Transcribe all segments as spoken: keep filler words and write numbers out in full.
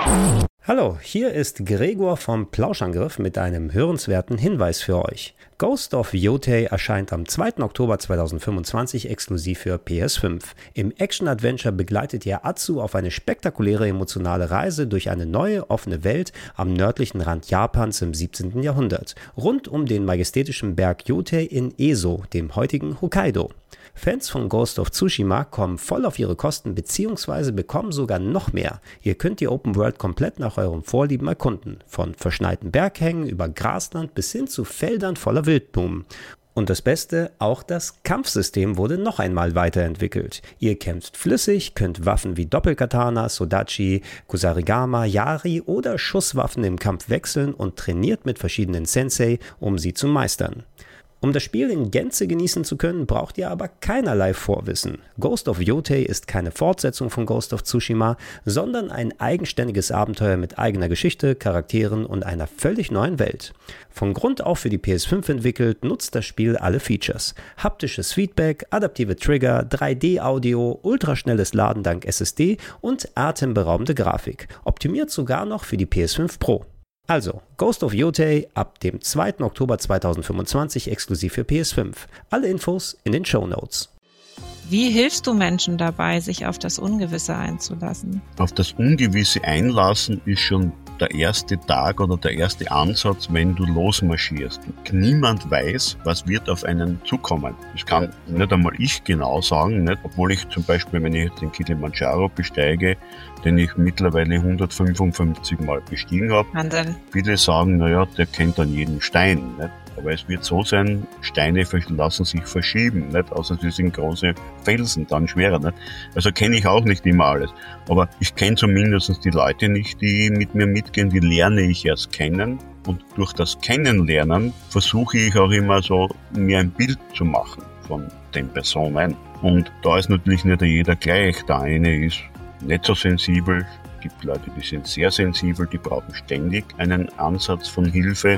Hallo, hier ist Gregor vom Plauschangriff mit einem hörenswerten Hinweis für euch. Ghost of Yotei erscheint am zweiten Oktober zweitausendfünfundzwanzig exklusiv für P S fünf. Im Action-Adventure begleitet ihr Atsu auf eine spektakuläre emotionale Reise durch eine neue, offene Welt am nördlichen Rand Japans im siebzehnten Jahrhundert, rund um den majestätischen Berg Yotei in Eso, dem heutigen Hokkaido. Fans von Ghost of Tsushima kommen voll auf ihre Kosten bzw. bekommen sogar noch mehr. Ihr könnt die Open World komplett nach euren Vorlieben erkunden, von verschneiten Berghängen über Grasland bis hin zu Feldern voller Wildblumen. Und das Beste, auch das Kampfsystem wurde noch einmal weiterentwickelt. Ihr kämpft flüssig, könnt Waffen wie Doppelkatana, Sodachi, Kusarigama, Yari oder Schusswaffen im Kampf wechseln und trainiert mit verschiedenen Sensei, um sie zu meistern. Um das Spiel in Gänze genießen zu können, braucht ihr aber keinerlei Vorwissen. Ghost of Yotei ist keine Fortsetzung von Ghost of Tsushima, sondern ein eigenständiges Abenteuer mit eigener Geschichte, Charakteren und einer völlig neuen Welt. Von Grund auf für die P S fünf entwickelt, nutzt das Spiel alle Features. Haptisches Feedback, adaptive Trigger, drei D Audio, ultraschnelles Laden dank S S D und atemberaubende Grafik. Optimiert sogar noch für die P S fünf Pro. Also, Ghost of Yotei ab dem zweiten Oktober zweitausendfünfundzwanzig exklusiv für P S fünf. Alle Infos in den Shownotes. Wie hilfst du Menschen dabei, sich auf das Ungewisse einzulassen? Auf das Ungewisse einlassen ist schon der erste Tag oder der erste Ansatz, wenn du losmarschierst. Niemand weiß, was wird auf einen zukommen. Das kann nicht einmal ich genau sagen, nicht? Obwohl ich zum Beispiel, wenn ich den Kilimanjaro besteige, den ich mittlerweile hundertfünfundfünfzig Mal bestiegen habe. Wahnsinn. Viele sagen, naja, der kennt an jeden Stein. Nicht? Aber es wird so sein, Steine lassen sich verschieben, nicht? Außer sie sind große Felsen, dann schwerer. Nicht? Also kenne ich auch nicht immer alles. Aber ich kenne zumindest die Leute nicht, die mit mir mitgehen, die lerne ich erst kennen. Und durch das Kennenlernen versuche ich auch immer so, mir ein Bild zu machen von den Personen. Und da ist natürlich nicht jeder gleich. Der eine ist nicht so sensibel. Es gibt Leute, die sind sehr sensibel, die brauchen ständig einen Ansatz von Hilfe.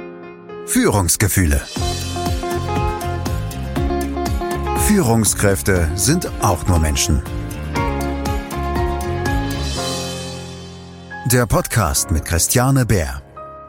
Führungsgefühle. Führungskräfte sind auch nur Menschen. Der Podcast mit Christiane Bär.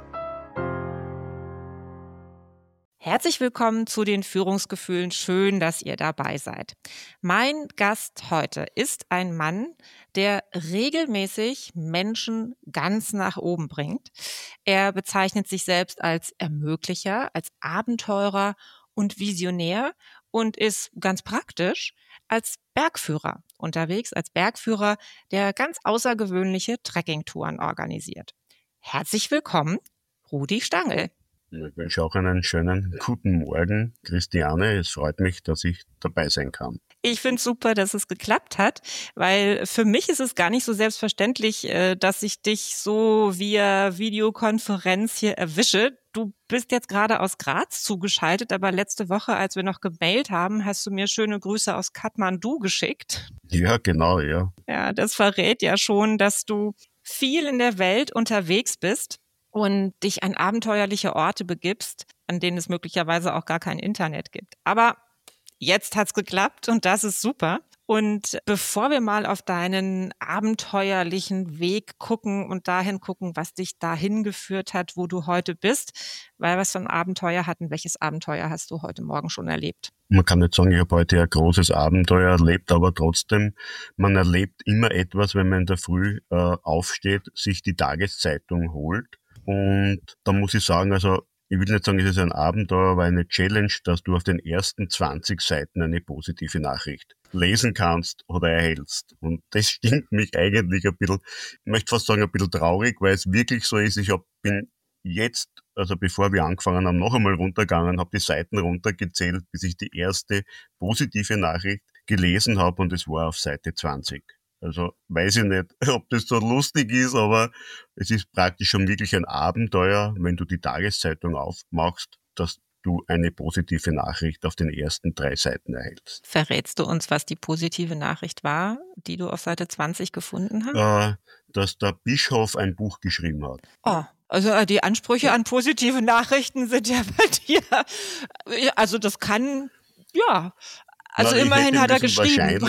Herzlich willkommen zu den Führungsgefühlen. Schön, dass ihr dabei seid. Mein Gast heute ist ein Mann, der regelmäßig Menschen ganz nach oben bringt. Er bezeichnet sich selbst als Ermöglicher, als Abenteurer und Visionär und ist ganz praktisch als Bergführer unterwegs, als Bergführer, der ganz außergewöhnliche Trekkingtouren organisiert. Herzlich willkommen, Rudi Stangl. Ich wünsche auch einen schönen guten Morgen, Christiane. Es freut mich, dass ich dabei sein kann. Ich finde es super, dass es geklappt hat, weil für mich ist es gar nicht so selbstverständlich, dass ich dich so via Videokonferenz hier erwische. Du bist jetzt gerade aus Graz zugeschaltet, aber letzte Woche, als wir noch gemailt haben, hast du mir schöne Grüße aus Kathmandu geschickt. Ja, genau, ja. Ja, das verrät ja schon, dass du viel in der Welt unterwegs bist und dich an abenteuerliche Orte begibst, an denen es möglicherweise auch gar kein Internet gibt. Aber jetzt hat's geklappt und das ist super. Und bevor wir mal auf deinen abenteuerlichen Weg gucken und dahin gucken, was dich dahin geführt hat, wo du heute bist, weil was für ein Abenteuer hatten, welches Abenteuer hast du heute Morgen schon erlebt? Man kann nicht sagen, ich habe heute ein großes Abenteuer erlebt, aber trotzdem, man erlebt immer etwas, wenn man in der Früh äh, aufsteht, sich die Tageszeitung holt. Und da muss ich sagen, also ich will nicht sagen, es ist ein Abenteuer, aber eine Challenge, dass du auf den ersten zwanzig Seiten eine positive Nachricht lesen kannst oder erhältst. Und das stimmt mich eigentlich ein bisschen, ich möchte fast sagen, ein bisschen traurig, weil es wirklich so ist, ich hab, bin jetzt, also bevor wir angefangen haben, noch einmal runtergegangen, habe die Seiten runtergezählt, bis ich die erste positive Nachricht gelesen habe und es war auf Seite zwanzig. Also weiß ich nicht, ob das so lustig ist, aber es ist praktisch schon wirklich ein Abenteuer, wenn du die Tageszeitung aufmachst, dass du eine positive Nachricht auf den ersten drei Seiten erhältst. Verrätst du uns, was die positive Nachricht war, die du auf Seite zwanzig gefunden hast? Äh, dass der Bischof ein Buch geschrieben hat. Oh, also die Ansprüche an positive Nachrichten sind ja bei dir, also das kann, ja, also Na, immerhin hat er geschrieben.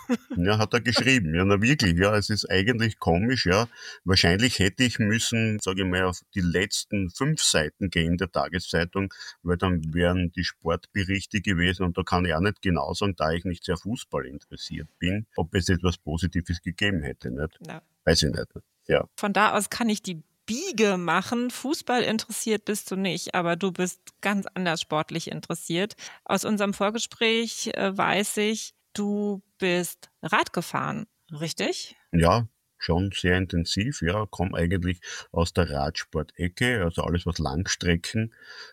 Ja, hat er geschrieben. Ja, na wirklich, ja, es ist eigentlich komisch, ja. Wahrscheinlich hätte ich müssen, sage ich mal, auf die letzten fünf Seiten gehen der Tageszeitung, weil dann wären die Sportberichte gewesen und da kann ich auch nicht genau sagen, da ich nicht sehr Fußball interessiert bin, ob es etwas Positives gegeben hätte, nicht? Ja. Weiß ich nicht. Ja. Von da aus kann ich die Biege machen. Fußball interessiert bist du nicht, aber du bist ganz anders sportlich interessiert. Aus unserem Vorgespräch äh, weiß ich, du bist Rad gefahren, richtig? Ja, schon sehr intensiv, ja, komme eigentlich aus der Radsport-Ecke, also alles was Langstrecken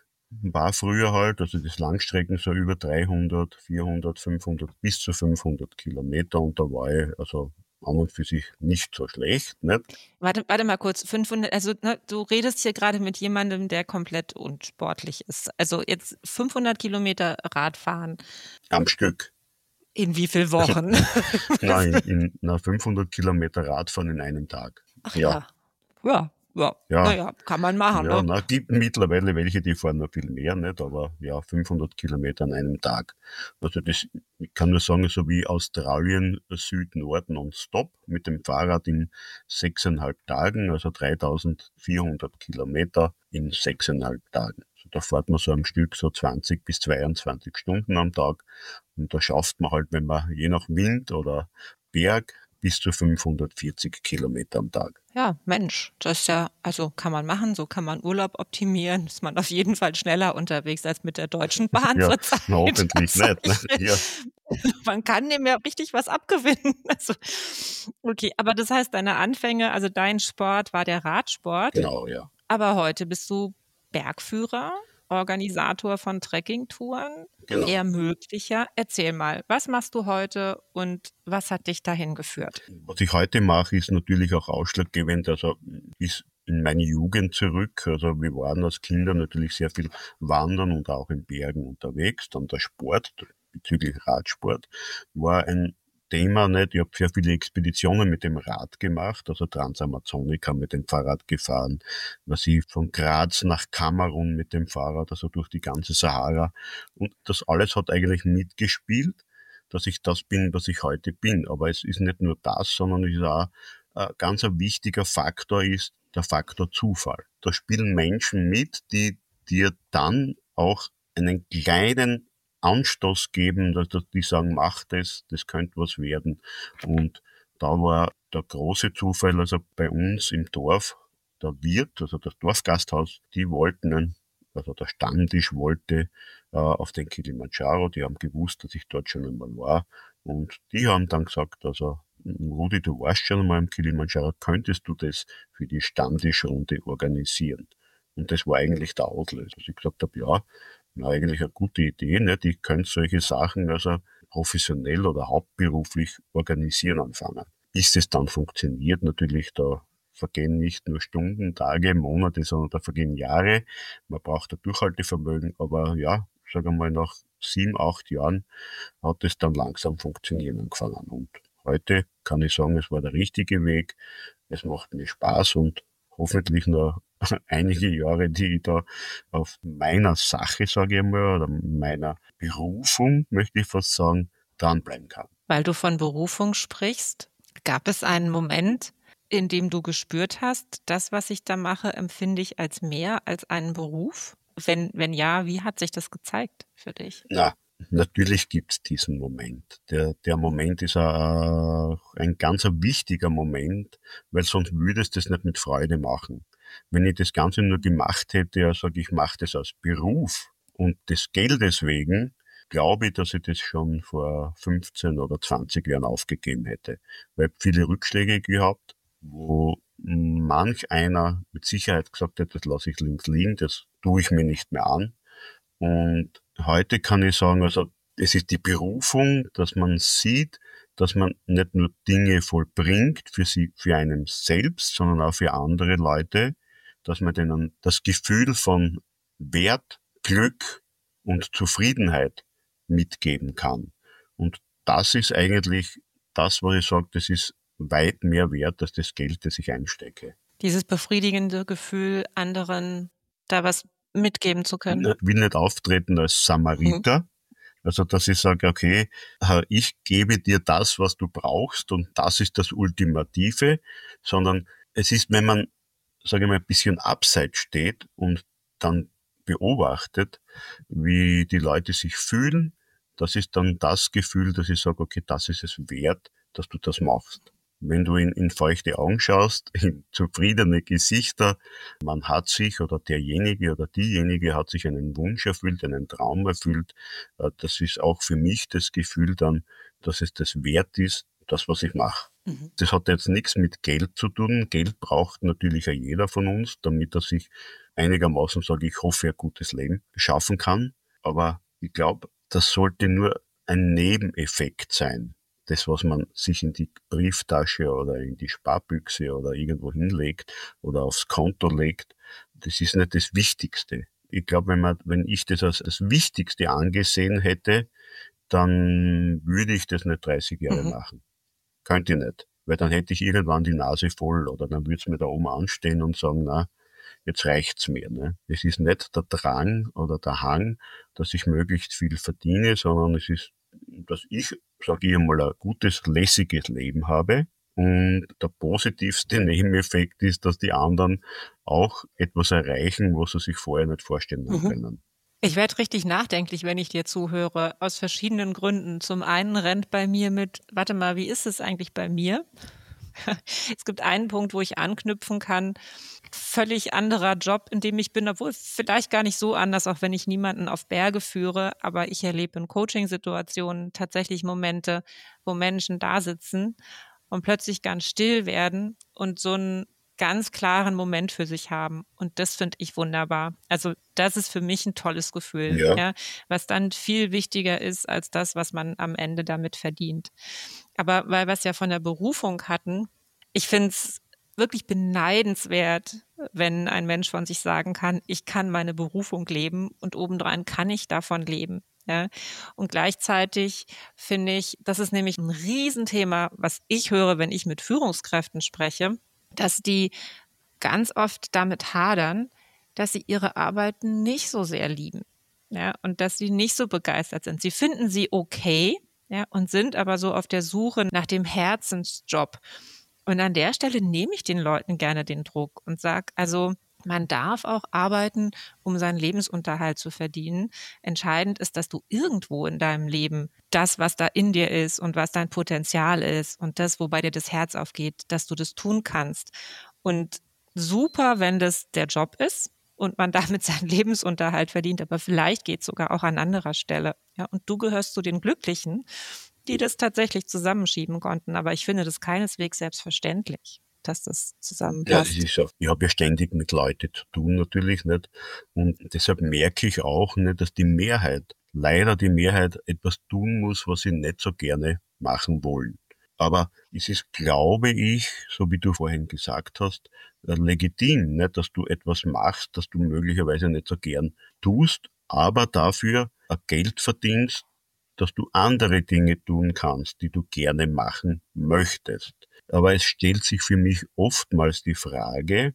war früher halt, also das Langstrecken so über dreihundert, vierhundert, fünfhundert bis zu fünfhundert Kilometer und da war ich also an und für sich nicht so schlecht, nicht? Warte, warte mal kurz, fünfhundert, also ne, du redest hier gerade mit jemandem, der komplett unsportlich ist. Also jetzt fünfhundert Kilometer Radfahren. Am Stück. In wie vielen Wochen? Nein, in, na, fünfhundert Kilometer Radfahren in einem Tag. Ach ja. Ja, ja. Ja. Naja, kann man machen. Ja, Ne? na, gibt mittlerweile welche, die fahren noch viel mehr, nicht? Aber ja, fünfhundert Kilometer an einem Tag. Also das, ich kann nur sagen, so wie Australien, Süd, Nord, nonstop mit dem Fahrrad in sechseinhalb Tagen, also dreitausendvierhundert Kilometer in sechseinhalb Tagen. Also da fährt man so am Stück so zwanzig bis zweiundzwanzig Stunden am Tag und da schafft man halt, wenn man je nach Wind oder Berg, bis zu fünfhundertvierzig Kilometer am Tag. Ja, Mensch, das ist ja, also kann man machen, so kann man Urlaub optimieren, ist man auf jeden Fall schneller unterwegs als mit der Deutschen Bahn Ja, zurzeit. na, hoffentlich Also nicht. Ne? Ja. Man kann dem ja richtig was abgewinnen. Also, okay, aber das heißt, deine Anfänge, also dein Sport war der Radsport, Genau, ja. aber heute bist du Bergführer, Organisator von Trekkingtouren, Genau. eher möglicher. Erzähl mal, was machst du heute und was hat dich dahin geführt? Was ich heute mache, ist natürlich auch ausschlaggebend, also ist in meine Jugend zurück. Also wir waren als Kinder natürlich sehr viel wandern und auch in Bergen unterwegs. Dann der Sport bezüglich Radsport war ein Thema nicht. Ich habe sehr viele Expeditionen mit dem Rad gemacht, also Transamazonica mit dem Fahrrad gefahren, was ich von Graz nach Kamerun mit dem Fahrrad, also durch die ganze Sahara. Und das alles hat eigentlich mitgespielt, dass ich das bin, was ich heute bin. Aber es ist nicht nur das, sondern es ist auch ein ganz ein wichtiger Faktor ist der Faktor Zufall. Da spielen Menschen mit, die dir dann auch einen kleinen Anstoß geben, dass die sagen, mach das, das könnte was werden. Und da war der große Zufall, also bei uns im Dorf, der Wirt, also das Dorfgasthaus, die wollten, einen, also der Stammtisch wollte äh, auf den Kilimanjaro, die haben gewusst, dass ich dort schon einmal war. Und die haben dann gesagt, also Rudi, du warst schon einmal im Kilimanjaro, könntest du das für die Stammtischrunde organisieren? Und das war eigentlich der Auslöser. Also ich gesagt habe, ja, na, eigentlich eine gute Idee, nicht? Ich könnte solche Sachen also professionell oder hauptberuflich organisieren anfangen. Bis es dann funktioniert, natürlich, da vergehen nicht nur Stunden, Tage, Monate, sondern da vergehen Jahre. Man braucht ein Durchhaltevermögen, aber ja, sagen wir mal, nach sieben, acht Jahren hat es dann langsam funktionieren angefangen. Und heute kann ich sagen, es war der richtige Weg. Es macht mir Spaß und hoffentlich noch einige Jahre, die ich da auf meiner Sache, sage ich mal, oder meiner Berufung, möchte ich fast sagen, dranbleiben kann. Weil du von Berufung sprichst, gab es einen Moment, in dem du gespürt hast, das, was ich da mache, empfinde ich als mehr als einen Beruf? Wenn, wenn ja, wie hat sich das gezeigt für dich? Na, natürlich gibt's diesen Moment. Der, der Moment ist auch ein ganz wichtiger Moment, weil sonst würdest du das nicht mit Freude machen. Wenn ich das Ganze nur gemacht hätte, ja, sage ich, mache das als Beruf und des Geldes wegen, glaube ich, dass ich das schon vor fünfzehn oder zwanzig Jahren aufgegeben hätte. Weil ich viele Rückschläge gehabt, wo manch einer mit Sicherheit gesagt hat, das lasse ich links liegen, das tue ich mir nicht mehr an. Und heute kann ich sagen, also es ist die Berufung, dass man sieht, dass man nicht nur Dinge vollbringt für sie, für einen selbst, sondern auch für andere Leute, dass man denen das Gefühl von Wert, Glück und Zufriedenheit mitgeben kann. Und das ist eigentlich das, was ich sage, das ist weit mehr wert als das Geld, das ich einstecke. Dieses befriedigende Gefühl, anderen da was mitgeben zu können. Ich will nicht auftreten als Samariter, mhm. Also, dass ich sage, okay, ich gebe dir das, was du brauchst und das ist das Ultimative, sondern es ist, wenn man, sage ich mal, ein bisschen abseits steht und dann beobachtet, wie die Leute sich fühlen, das ist dann das Gefühl, dass ich sage, okay, das ist es wert, dass du das machst. Wenn du in, in feuchte Augen schaust, in zufriedene Gesichter, man hat sich oder derjenige oder diejenige hat sich einen Wunsch erfüllt, einen Traum erfüllt, das ist auch für mich das Gefühl dann, dass es das wert ist, das, was ich mache. Mhm. Das hat jetzt nichts mit Geld zu tun. Geld braucht natürlich auch jeder von uns, damit er sich einigermaßen, sage ich, hoffe, ein gutes Leben schaffen kann. Aber ich glaube, das sollte nur ein Nebeneffekt sein. Das, was man sich in die Brieftasche oder in die Sparbüchse oder irgendwo hinlegt oder aufs Konto legt, das ist nicht das Wichtigste. Ich glaube, wenn man, wenn ich das als das Wichtigste angesehen hätte, dann würde ich das nicht dreißig Jahre mhm. machen. Könnte ich nicht. Weil dann hätte ich irgendwann die Nase voll oder dann würde es mir da oben anstehen und sagen, na, jetzt reicht's mir. Ne? Es ist nicht der Drang oder der Hang, dass ich möglichst viel verdiene, sondern es ist, dass ich, sage ich einmal, ein gutes, lässiges Leben habe. Und der positivste Nebeneffekt ist, dass die anderen auch etwas erreichen, was sie sich vorher nicht vorstellen mhm. können. Ich werde richtig nachdenklich, wenn ich dir zuhöre, aus verschiedenen Gründen. Zum einen rennt bei mir mit, warte mal, wie ist es eigentlich bei mir? Es gibt einen Punkt, wo ich anknüpfen kann, völlig anderer Job, in dem ich bin, obwohl vielleicht gar nicht so anders, auch wenn ich niemanden auf Berge führe, aber ich erlebe in Coaching-Situationen tatsächlich Momente, wo Menschen da sitzen und plötzlich ganz still werden und so einen ganz klaren Moment für sich haben. Und das finde ich wunderbar. Also das ist für mich ein tolles Gefühl, ja. Ja, was dann viel wichtiger ist als das, was man am Ende damit verdient. Aber weil wir es ja von der Berufung hatten, ich finde es wirklich beneidenswert, wenn ein Mensch von sich sagen kann, ich kann meine Berufung leben und obendrein kann ich davon leben. Ja, und gleichzeitig finde ich, das ist nämlich ein Riesenthema, was ich höre, wenn ich mit Führungskräften spreche, dass die ganz oft damit hadern, dass sie ihre Arbeit nicht so sehr lieben, ja, und dass sie nicht so begeistert sind. Sie finden sie okay, ja, und sind aber so auf der Suche nach dem Herzensjob. Und an der Stelle nehme ich den Leuten gerne den Druck und sage, also man darf auch arbeiten, um seinen Lebensunterhalt zu verdienen. Entscheidend ist, dass du irgendwo in deinem Leben das, was da in dir ist und was dein Potenzial ist und das, wobei dir das Herz aufgeht, dass du das tun kannst. Und super, wenn das der Job ist und man damit seinen Lebensunterhalt verdient, aber vielleicht geht es sogar auch an anderer Stelle. Ja, und du gehörst zu den Glücklichen, die das tatsächlich zusammenschieben konnten. Aber ich finde das keineswegs selbstverständlich, dass das zusammenpasst. Ja, das ist ja, ich habe ja ständig mit Leuten zu tun, natürlich nicht. Und deshalb merke ich auch nicht, dass die Mehrheit, leider die Mehrheit, etwas tun muss, was sie nicht so gerne machen wollen. Aber es ist, glaube ich, so wie du vorhin gesagt hast, legitim, nicht, dass du etwas machst, das du möglicherweise nicht so gern tust, aber dafür Geld verdienst, dass du andere Dinge tun kannst, die du gerne machen möchtest. Aber es stellt sich für mich oftmals die Frage,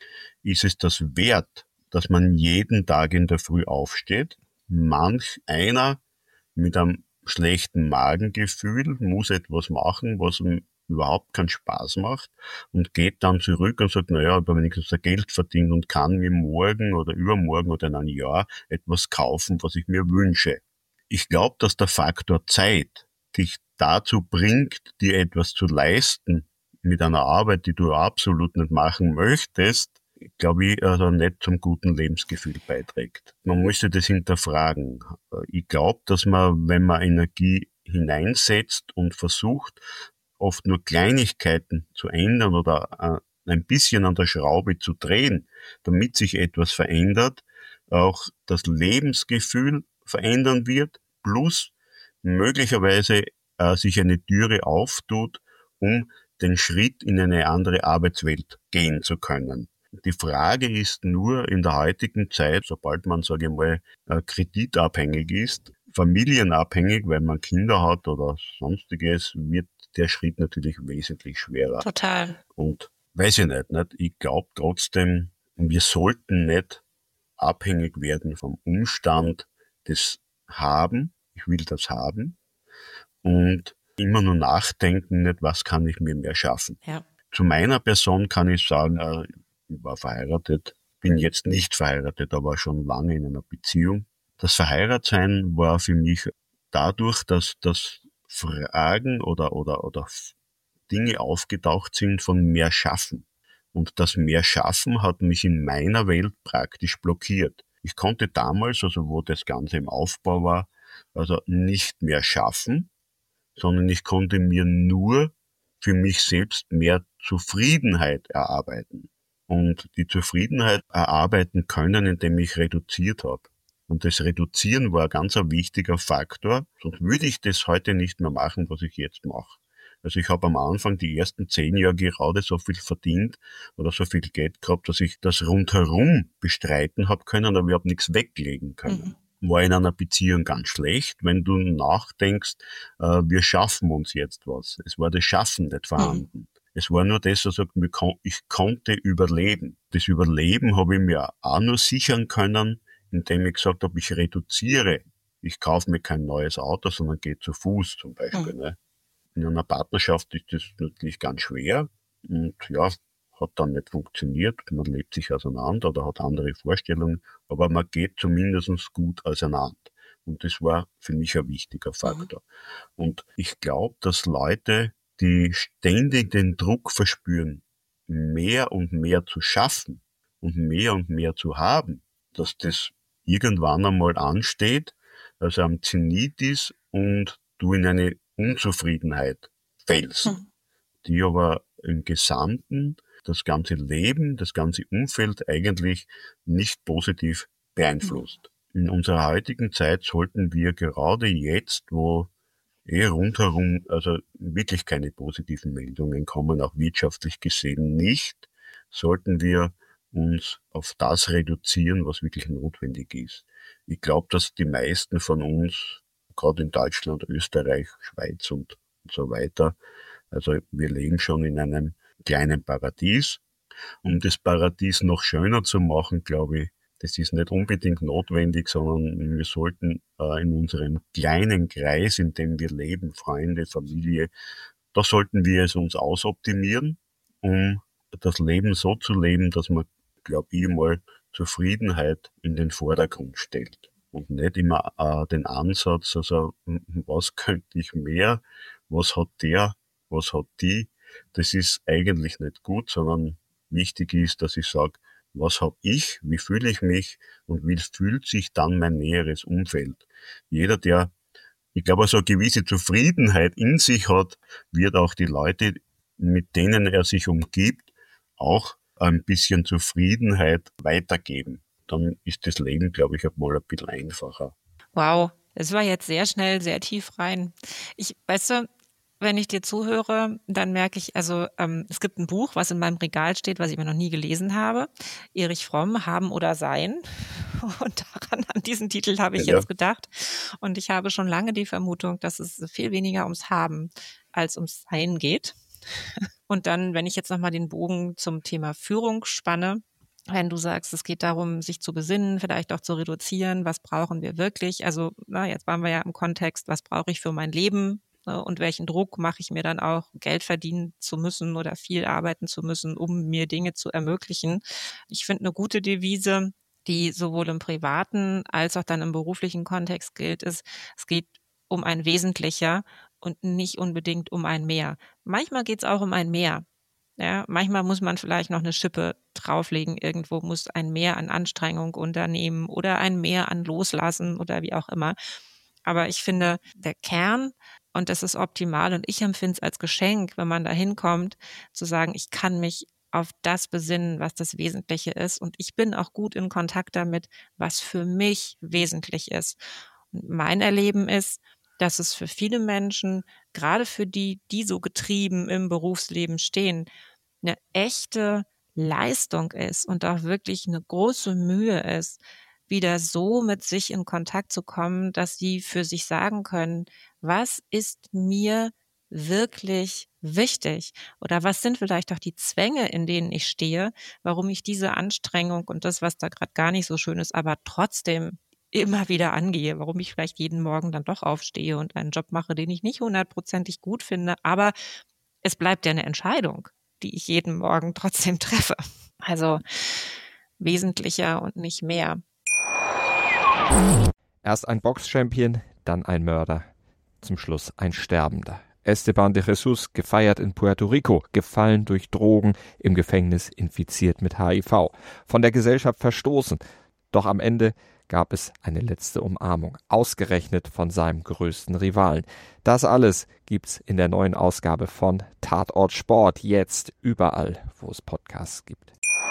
ist es das wert, dass man jeden Tag in der Früh aufsteht? Manch einer mit einem schlechten Magengefühl muss etwas machen, was ihm überhaupt keinen Spaß macht und geht dann zurück und sagt, naja, aber wenigstens ein Geld verdienen und kann mir morgen oder übermorgen oder in einem Jahr etwas kaufen, was ich mir wünsche. Ich glaube, dass der Faktor Zeit dich dazu bringt, dir etwas zu leisten mit einer Arbeit, die du absolut nicht machen möchtest, glaube ich, also nicht zum guten Lebensgefühl beiträgt. Man müsste das hinterfragen. Ich glaube, dass man, wenn man Energie hineinsetzt und versucht, oft nur Kleinigkeiten zu ändern oder ein bisschen an der Schraube zu drehen, damit sich etwas verändert, auch das Lebensgefühl verändern wird, plus möglicherweise äh, sich eine Türe auftut, um den Schritt in eine andere Arbeitswelt gehen zu können. Die Frage ist nur in der heutigen Zeit, sobald man, sage ich mal, äh, kreditabhängig ist, familienabhängig, weil man Kinder hat oder sonstiges, wird der Schritt natürlich wesentlich schwerer. Total. Und weiß ich nicht, nicht? Ich glaube trotzdem, wir sollten nicht abhängig werden vom Umstand des Haben, ich will das haben und immer nur nachdenken, nicht, was kann ich mir mehr schaffen. Ja. Zu meiner Person kann ich sagen, äh, ich war verheiratet, bin jetzt nicht verheiratet, aber schon lange in einer Beziehung. Das Verheiratetsein war für mich dadurch, dass das Fragen oder, oder, oder Dinge aufgetaucht sind von mehr Schaffen. Und das mehr Schaffen hat mich in meiner Welt praktisch blockiert. Ich konnte damals, also wo das Ganze im Aufbau war, also nicht mehr schaffen, sondern ich konnte mir nur für mich selbst mehr Zufriedenheit erarbeiten. Und die Zufriedenheit erarbeiten können, indem ich reduziert habe. Und das Reduzieren war ganz ein wichtiger Faktor, sonst würde ich das heute nicht mehr machen, was ich jetzt mache. Also ich habe am Anfang die ersten zehn Jahre gerade so viel verdient oder so viel Geld gehabt, dass ich das rundherum bestreiten habe können, aber ich habe nichts weglegen können. Mhm. War in einer Beziehung ganz schlecht, wenn du nachdenkst, äh, wir schaffen uns jetzt was. Es war das Schaffen nicht vorhanden. Mhm. Es war nur das, was ich konnte überleben. Das Überleben habe ich mir auch nur sichern können, indem ich gesagt habe, ich reduziere. Ich kaufe mir kein neues Auto, sondern gehe zu Fuß zum Beispiel. Mhm. Ne? In einer Partnerschaft ist das natürlich ganz schwer und ja, hat dann nicht funktioniert. Man lebt sich auseinander oder hat andere Vorstellungen, aber man geht zumindest gut auseinander. Und das war für mich ein wichtiger Faktor. Mhm. Und ich glaube, dass Leute, die ständig den Druck verspüren, mehr und mehr zu schaffen und mehr und mehr zu haben, dass das irgendwann einmal ansteht, also am Zenit ist und du in eine Unzufriedenheit fällst, hm. die aber im Gesamten das ganze Leben, das ganze Umfeld eigentlich nicht positiv beeinflusst. Hm. In unserer heutigen Zeit sollten wir gerade jetzt, wo eh rundherum also wirklich keine positiven Meldungen kommen, auch wirtschaftlich gesehen nicht, sollten wir uns auf das reduzieren, was wirklich notwendig ist. Ich glaube, dass die meisten von uns, gerade in Deutschland, Österreich, Schweiz und, und so weiter, also wir leben schon in einem kleinen Paradies. Um das Paradies noch schöner zu machen, glaube ich, das ist nicht unbedingt notwendig, sondern wir sollten äh, in unserem kleinen Kreis, in dem wir leben, Freunde, Familie, da sollten wir es uns ausoptimieren, um das Leben so zu leben, dass man, glaube ich, mal Zufriedenheit in den Vordergrund stellt. Und nicht immer äh, den Ansatz, also was könnte ich mehr, was hat der, was hat die, das ist eigentlich nicht gut, sondern wichtig ist, dass ich sage, was habe ich, wie fühle ich mich und wie fühlt sich dann mein näheres Umfeld. Jeder, der, ich glaube, so eine gewisse Zufriedenheit in sich hat, wird auch die Leute, mit denen er sich umgibt, auch ein bisschen Zufriedenheit weitergeben. Dann ist das Leben, glaube ich, auch mal ein bisschen einfacher. Wow, es war jetzt sehr schnell, sehr tief rein. Ich, weißt du, wenn ich dir zuhöre, dann merke ich, also ähm, es gibt ein Buch, was in meinem Regal steht, was ich mir noch nie gelesen habe. Erich Fromm, Haben oder Sein. Und daran, an diesen Titel habe ich ja. jetzt gedacht. Und ich habe schon lange die Vermutung, dass es viel weniger ums Haben als ums Sein geht. Und dann, wenn ich jetzt nochmal den Bogen zum Thema Führung spanne, wenn du sagst, es geht darum, sich zu besinnen, vielleicht auch zu reduzieren, was brauchen wir wirklich? Also na, jetzt waren wir ja im Kontext, was brauche ich für mein Leben? Und welchen Druck mache ich mir dann auch, Geld verdienen zu müssen oder viel arbeiten zu müssen, um mir Dinge zu ermöglichen. Ich finde, eine gute Devise, die sowohl im privaten als auch dann im beruflichen Kontext gilt, ist, es geht um ein Wesentlicher und nicht unbedingt um ein Mehr. Manchmal geht es auch um ein Mehr. Ja, manchmal muss man vielleicht noch eine Schippe drauflegen. Irgendwo muss ein Mehr an Anstrengung unternehmen oder ein Mehr an Loslassen oder wie auch immer. Aber ich finde, der Kern, und das ist optimal, und ich empfinde es als Geschenk, wenn man da hinkommt, zu sagen, ich kann mich auf das besinnen, was das Wesentliche ist. Und ich bin auch gut in Kontakt damit, was für mich wesentlich ist. Und mein Erleben ist, dass es für viele Menschen, gerade für die, die so getrieben im Berufsleben stehen, eine echte Leistung ist und auch wirklich eine große Mühe ist, wieder so mit sich in Kontakt zu kommen, dass sie für sich sagen können, was ist mir wirklich wichtig oder was sind vielleicht auch die Zwänge, in denen ich stehe, warum ich diese Anstrengung und das, was da gerade gar nicht so schön ist, aber trotzdem immer wieder angehe, warum ich vielleicht jeden Morgen dann doch aufstehe und einen Job mache, den ich nicht hundertprozentig gut finde. Aber es bleibt ja eine Entscheidung, die ich jeden Morgen trotzdem treffe. Also wesentlicher und nicht mehr. Erst ein Box-Champion, dann ein Mörder, zum Schluss ein Sterbender. Esteban de Jesus, gefeiert in Puerto Rico, gefallen durch Drogen, im Gefängnis infiziert mit H I V, von der Gesellschaft verstoßen. Doch am Ende gab es eine letzte Umarmung, ausgerechnet von seinem größten Rivalen. Das alles gibt's in der neuen Ausgabe von Tatort Sport, jetzt überall, wo es Podcasts gibt.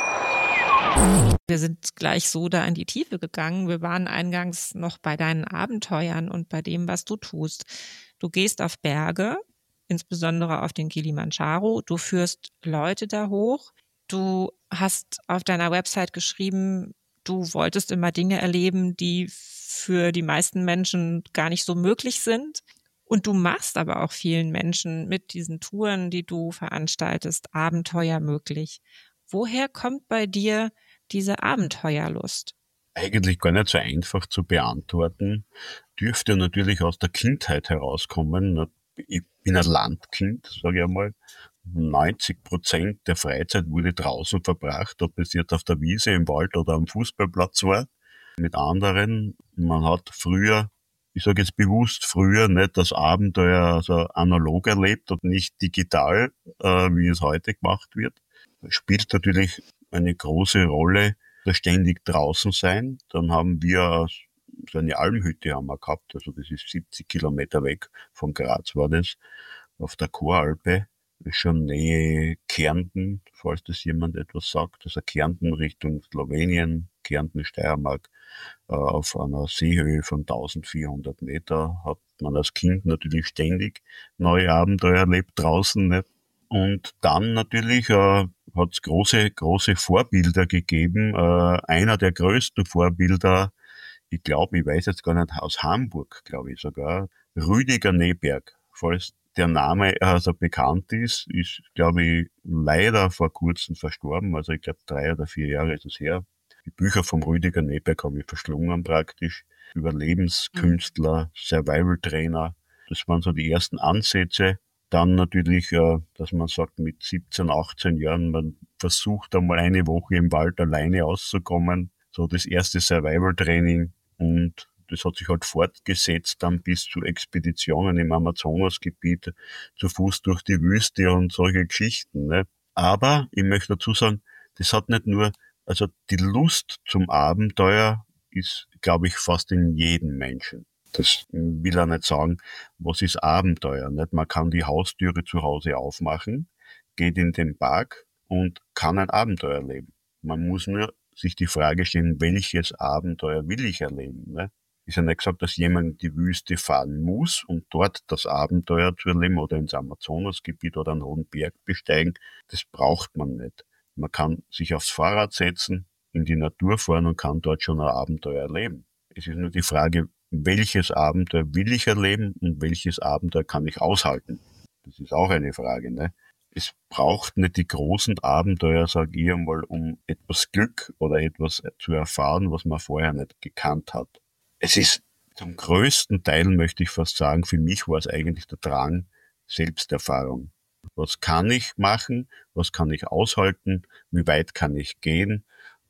Wir sind gleich so da in die Tiefe gegangen. Wir waren eingangs noch bei deinen Abenteuern und bei dem, was du tust. Du gehst auf Berge, insbesondere auf den Kilimanjaro. Du führst Leute da hoch. Du hast auf deiner Website geschrieben, du wolltest immer Dinge erleben, die für die meisten Menschen gar nicht so möglich sind. Und du machst aber auch vielen Menschen mit diesen Touren, die du veranstaltest, Abenteuer möglich. Woher kommt bei dir diese Abenteuerlust? Eigentlich gar nicht so einfach zu beantworten. Dürfte natürlich aus der Kindheit herauskommen. Ich bin ein Landkind, sage ich einmal. neunzig Prozent der Freizeit wurde draußen verbracht, ob es jetzt auf der Wiese, im Wald oder am Fußballplatz war. Mit anderen, man hat früher, ich sage jetzt bewusst früher, nicht das Abenteuer also analog erlebt und nicht digital, äh, wie es heute gemacht wird. Spielt natürlich eine große Rolle, das ständig draußen sein. Dann haben wir so eine Almhütte haben wir gehabt, also das ist siebzig Kilometer weg von Graz war das, auf der Choralpe, schon Nähe Kärnten, falls das jemand etwas sagt, also Kärnten Richtung Slowenien, Kärnten, Steiermark, äh, auf einer Seehöhe von eintausendvierhundert Meter hat man als Kind natürlich ständig neue Abenteuer erlebt draußen, nicht? Und dann natürlich äh, hat es große, große Vorbilder gegeben. Äh, einer der größten Vorbilder, ich glaube, ich weiß jetzt gar nicht, aus Hamburg, glaube ich sogar, Rüdiger Neberg. Falls der Name also bekannt ist, ist, glaube ich, leider vor kurzem verstorben. Also ich glaube, drei oder vier Jahre ist es her. Die Bücher vom Rüdiger Neberg habe ich verschlungen praktisch. Überlebenskünstler, Survival-Trainer. Das waren so die ersten Ansätze. Dann natürlich, dass man sagt, mit siebzehn, achtzehn Jahren, man versucht einmal eine Woche im Wald alleine auszukommen. So das erste Survival-Training. Und das hat sich halt fortgesetzt dann bis zu Expeditionen im Amazonasgebiet, zu Fuß durch die Wüste und solche Geschichten. Ne? Aber ich möchte dazu sagen, das hat nicht nur, also die Lust zum Abenteuer ist, glaube ich, fast in jedem Menschen. Das will er nicht sagen, was ist Abenteuer, nicht? Man kann die Haustüre zu Hause aufmachen, geht in den Park und kann ein Abenteuer erleben. Man muss nur sich die Frage stellen, welches Abenteuer will ich erleben, ne? Ist ja nicht gesagt, dass jemand in die Wüste fahren muss, um dort das Abenteuer zu erleben oder ins Amazonasgebiet oder einen hohen Berg besteigen. Das braucht man nicht. Man kann sich aufs Fahrrad setzen, in die Natur fahren und kann dort schon ein Abenteuer erleben. Es ist nur die Frage, welches Abenteuer will ich erleben und welches Abenteuer kann ich aushalten? Das ist auch eine Frage, ne? Es braucht nicht die großen Abenteuer, sage ich einmal, um etwas Glück oder etwas zu erfahren, was man vorher nicht gekannt hat. Es ist zum größten Teil, möchte ich fast sagen, für mich war es eigentlich der Drang, Selbsterfahrung. Was kann ich machen? Was kann ich aushalten? Wie weit kann ich gehen?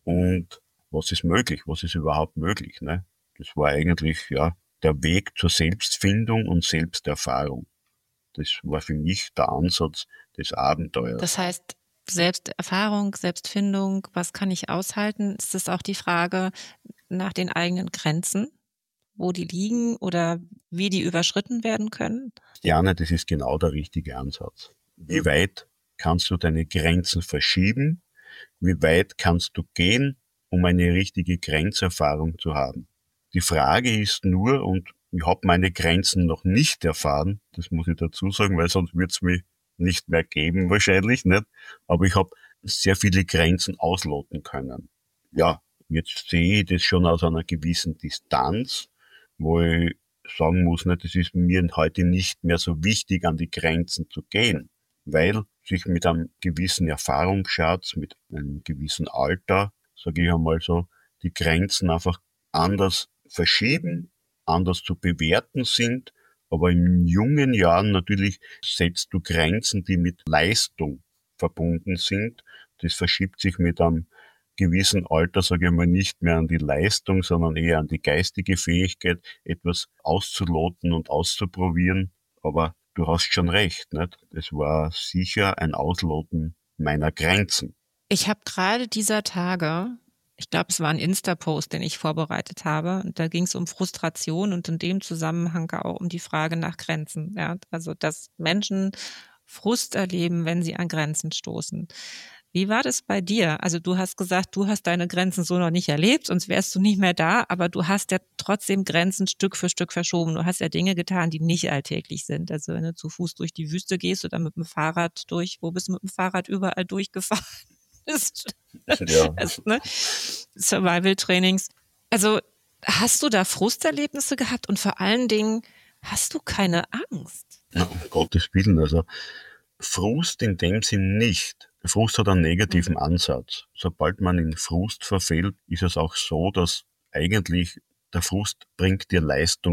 Und was ist möglich? Was ist überhaupt möglich, ne? Das war eigentlich, ja, der Weg zur Selbstfindung und Selbsterfahrung. Das war für mich der Ansatz des Abenteuers. Das heißt, Selbsterfahrung, Selbstfindung, was kann ich aushalten? Ist das auch die Frage nach den eigenen Grenzen, wo die liegen oder wie die überschritten werden können? Jana, das ist genau der richtige Ansatz. Wie weit kannst du deine Grenzen verschieben? Wie weit kannst du gehen, um eine richtige Grenzerfahrung zu haben? Die Frage ist nur, und ich habe meine Grenzen noch nicht erfahren, das muss ich dazu sagen, weil sonst wird es mich nicht mehr geben wahrscheinlich, nicht? Aber ich habe sehr viele Grenzen ausloten können. Ja, jetzt sehe ich das schon aus einer gewissen Distanz, wo ich sagen muss, nicht, es ist mir heute nicht mehr so wichtig, an die Grenzen zu gehen, weil sich mit einem gewissen Erfahrungsschatz, mit einem gewissen Alter, sage ich einmal so, die Grenzen einfach anders verschieben, anders zu bewerten sind. Aber in jungen Jahren natürlich setzt du Grenzen, die mit Leistung verbunden sind. Das verschiebt sich mit einem gewissen Alter, sage ich mal, nicht mehr an die Leistung, sondern eher an die geistige Fähigkeit, etwas auszuloten und auszuprobieren. Aber du hast schon recht, nicht? Es war sicher ein Ausloten meiner Grenzen. Ich habe gerade dieser Tage, ich glaube, es war ein Insta-Post, den ich vorbereitet habe, und da ging es um Frustration und in dem Zusammenhang auch um die Frage nach Grenzen. Ja? Also, dass Menschen Frust erleben, wenn sie an Grenzen stoßen. Wie war das bei dir? Also du hast gesagt, du hast deine Grenzen so noch nicht erlebt, sonst wärst du nicht mehr da, aber du hast ja trotzdem Grenzen Stück für Stück verschoben. Du hast ja Dinge getan, die nicht alltäglich sind. Also wenn du zu Fuß durch die Wüste gehst oder mit dem Fahrrad durch, wo bist du mit dem Fahrrad überall durchgefahren? Ja. Also, ne? Survival-Trainings. Also hast du da Frusterlebnisse gehabt und vor allen Dingen hast du keine Angst? Na, um Gottes Willen, also Frust in dem Sinn nicht. Frust hat einen negativen Ansatz. Sobald man in Frust verfällt, ist es auch so, dass eigentlich der Frust bringt dir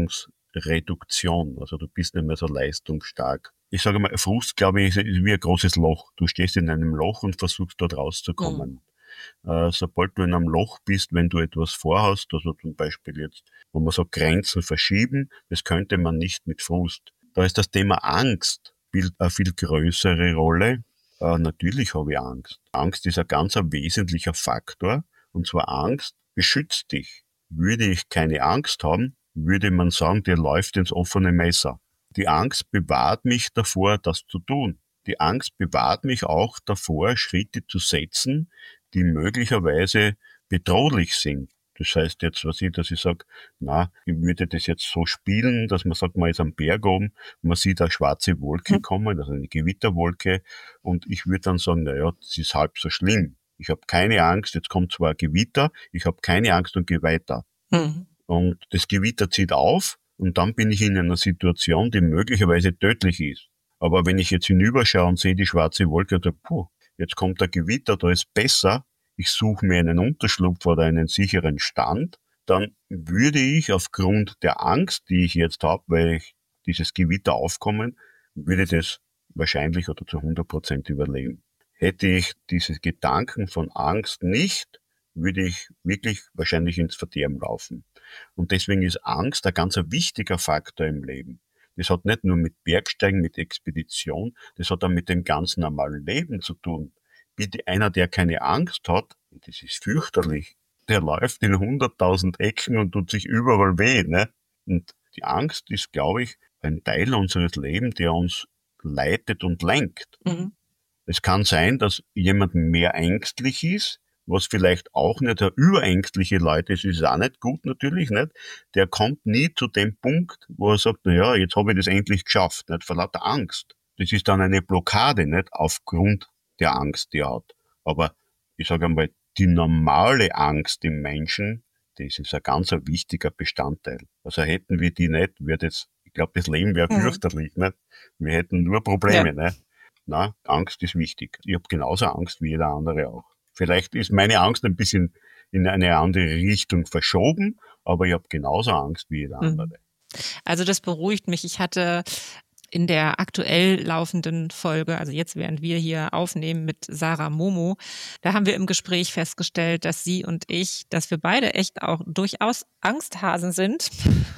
Leistungsreduktion. Also du bist nicht mehr so leistungsstark. Ich sage mal, Frust, glaube ich, ist wie ein großes Loch. Du stehst in einem Loch und versuchst dort rauszukommen. Mhm. Äh, sobald du in einem Loch bist, wenn du etwas vorhast, also zum Beispiel jetzt, wo man so Grenzen verschieben, das könnte man nicht mit Frust. Da ist das Thema Angst, spielt eine viel größere Rolle. Äh, natürlich habe ich Angst. Angst ist ein ganz ein wesentlicher Faktor. Und zwar Angst beschützt dich. Würde ich keine Angst haben, würde man sagen, der läuft ins offene Messer. Die Angst bewahrt mich davor, das zu tun. Die Angst bewahrt mich auch davor, Schritte zu setzen, die möglicherweise bedrohlich sind. Das heißt jetzt, was ich, dass ich sage, na, ich würde das jetzt so spielen, dass man sagt, man ist am Berg oben, man sieht eine schwarze Wolke mhm. kommen, also eine Gewitterwolke, und ich würde dann sagen, na ja, das ist halb so schlimm. Ich habe keine Angst, jetzt kommt zwar ein Gewitter, ich habe keine Angst und gehe weiter. Mhm. Und das Gewitter zieht auf und dann bin ich in einer Situation, die möglicherweise tödlich ist. Aber wenn ich jetzt hinüberschaue und sehe die schwarze Wolke, und sage, puh, jetzt kommt ein Gewitter, da ist besser, ich suche mir einen Unterschlupf oder einen sicheren Stand, dann würde ich aufgrund der Angst, die ich jetzt habe, weil ich dieses Gewitter aufkommen, würde das wahrscheinlich oder zu hundert Prozent überleben. Hätte ich diese Gedanken von Angst nicht, würde ich wirklich wahrscheinlich ins Verderben laufen. Und deswegen ist Angst ein ganz wichtiger Faktor im Leben. Das hat nicht nur mit Bergsteigen, mit Expedition, das hat auch mit dem ganz normalen Leben zu tun. Bitte einer, der keine Angst hat, das ist fürchterlich, der läuft in hunderttausend Ecken und tut sich überall weh, ne? Und die Angst ist, glaube ich, ein Teil unseres Lebens, der uns leitet und lenkt. Mhm. Es kann sein, dass jemand mehr ängstlich ist, was vielleicht auch nicht der überängstliche Leute ist, ist auch nicht gut natürlich, nicht? Der kommt nie zu dem Punkt, wo er sagt, na ja, jetzt habe ich das endlich geschafft, nicht? Vor lauter Angst. Das ist dann eine Blockade, nicht? Aufgrund der Angst, die er hat. Aber ich sage einmal, die normale Angst im Menschen, das ist ein ganz ein wichtiger Bestandteil. Also hätten wir die nicht, wäre das, ich glaube, das Leben wäre mhm. fürchterlich, nicht? Wir hätten nur Probleme, ja. Nicht? Na, Angst ist wichtig. Ich habe genauso Angst wie jeder andere auch. Vielleicht ist meine Angst ein bisschen in eine andere Richtung verschoben, aber ich habe genauso Angst wie jeder andere. Also das beruhigt mich. Ich hatte in der aktuell laufenden Folge, also jetzt während wir hier aufnehmen mit Sarah Momo, da haben wir im Gespräch festgestellt, dass sie und ich, dass wir beide echt auch durchaus Angsthasen sind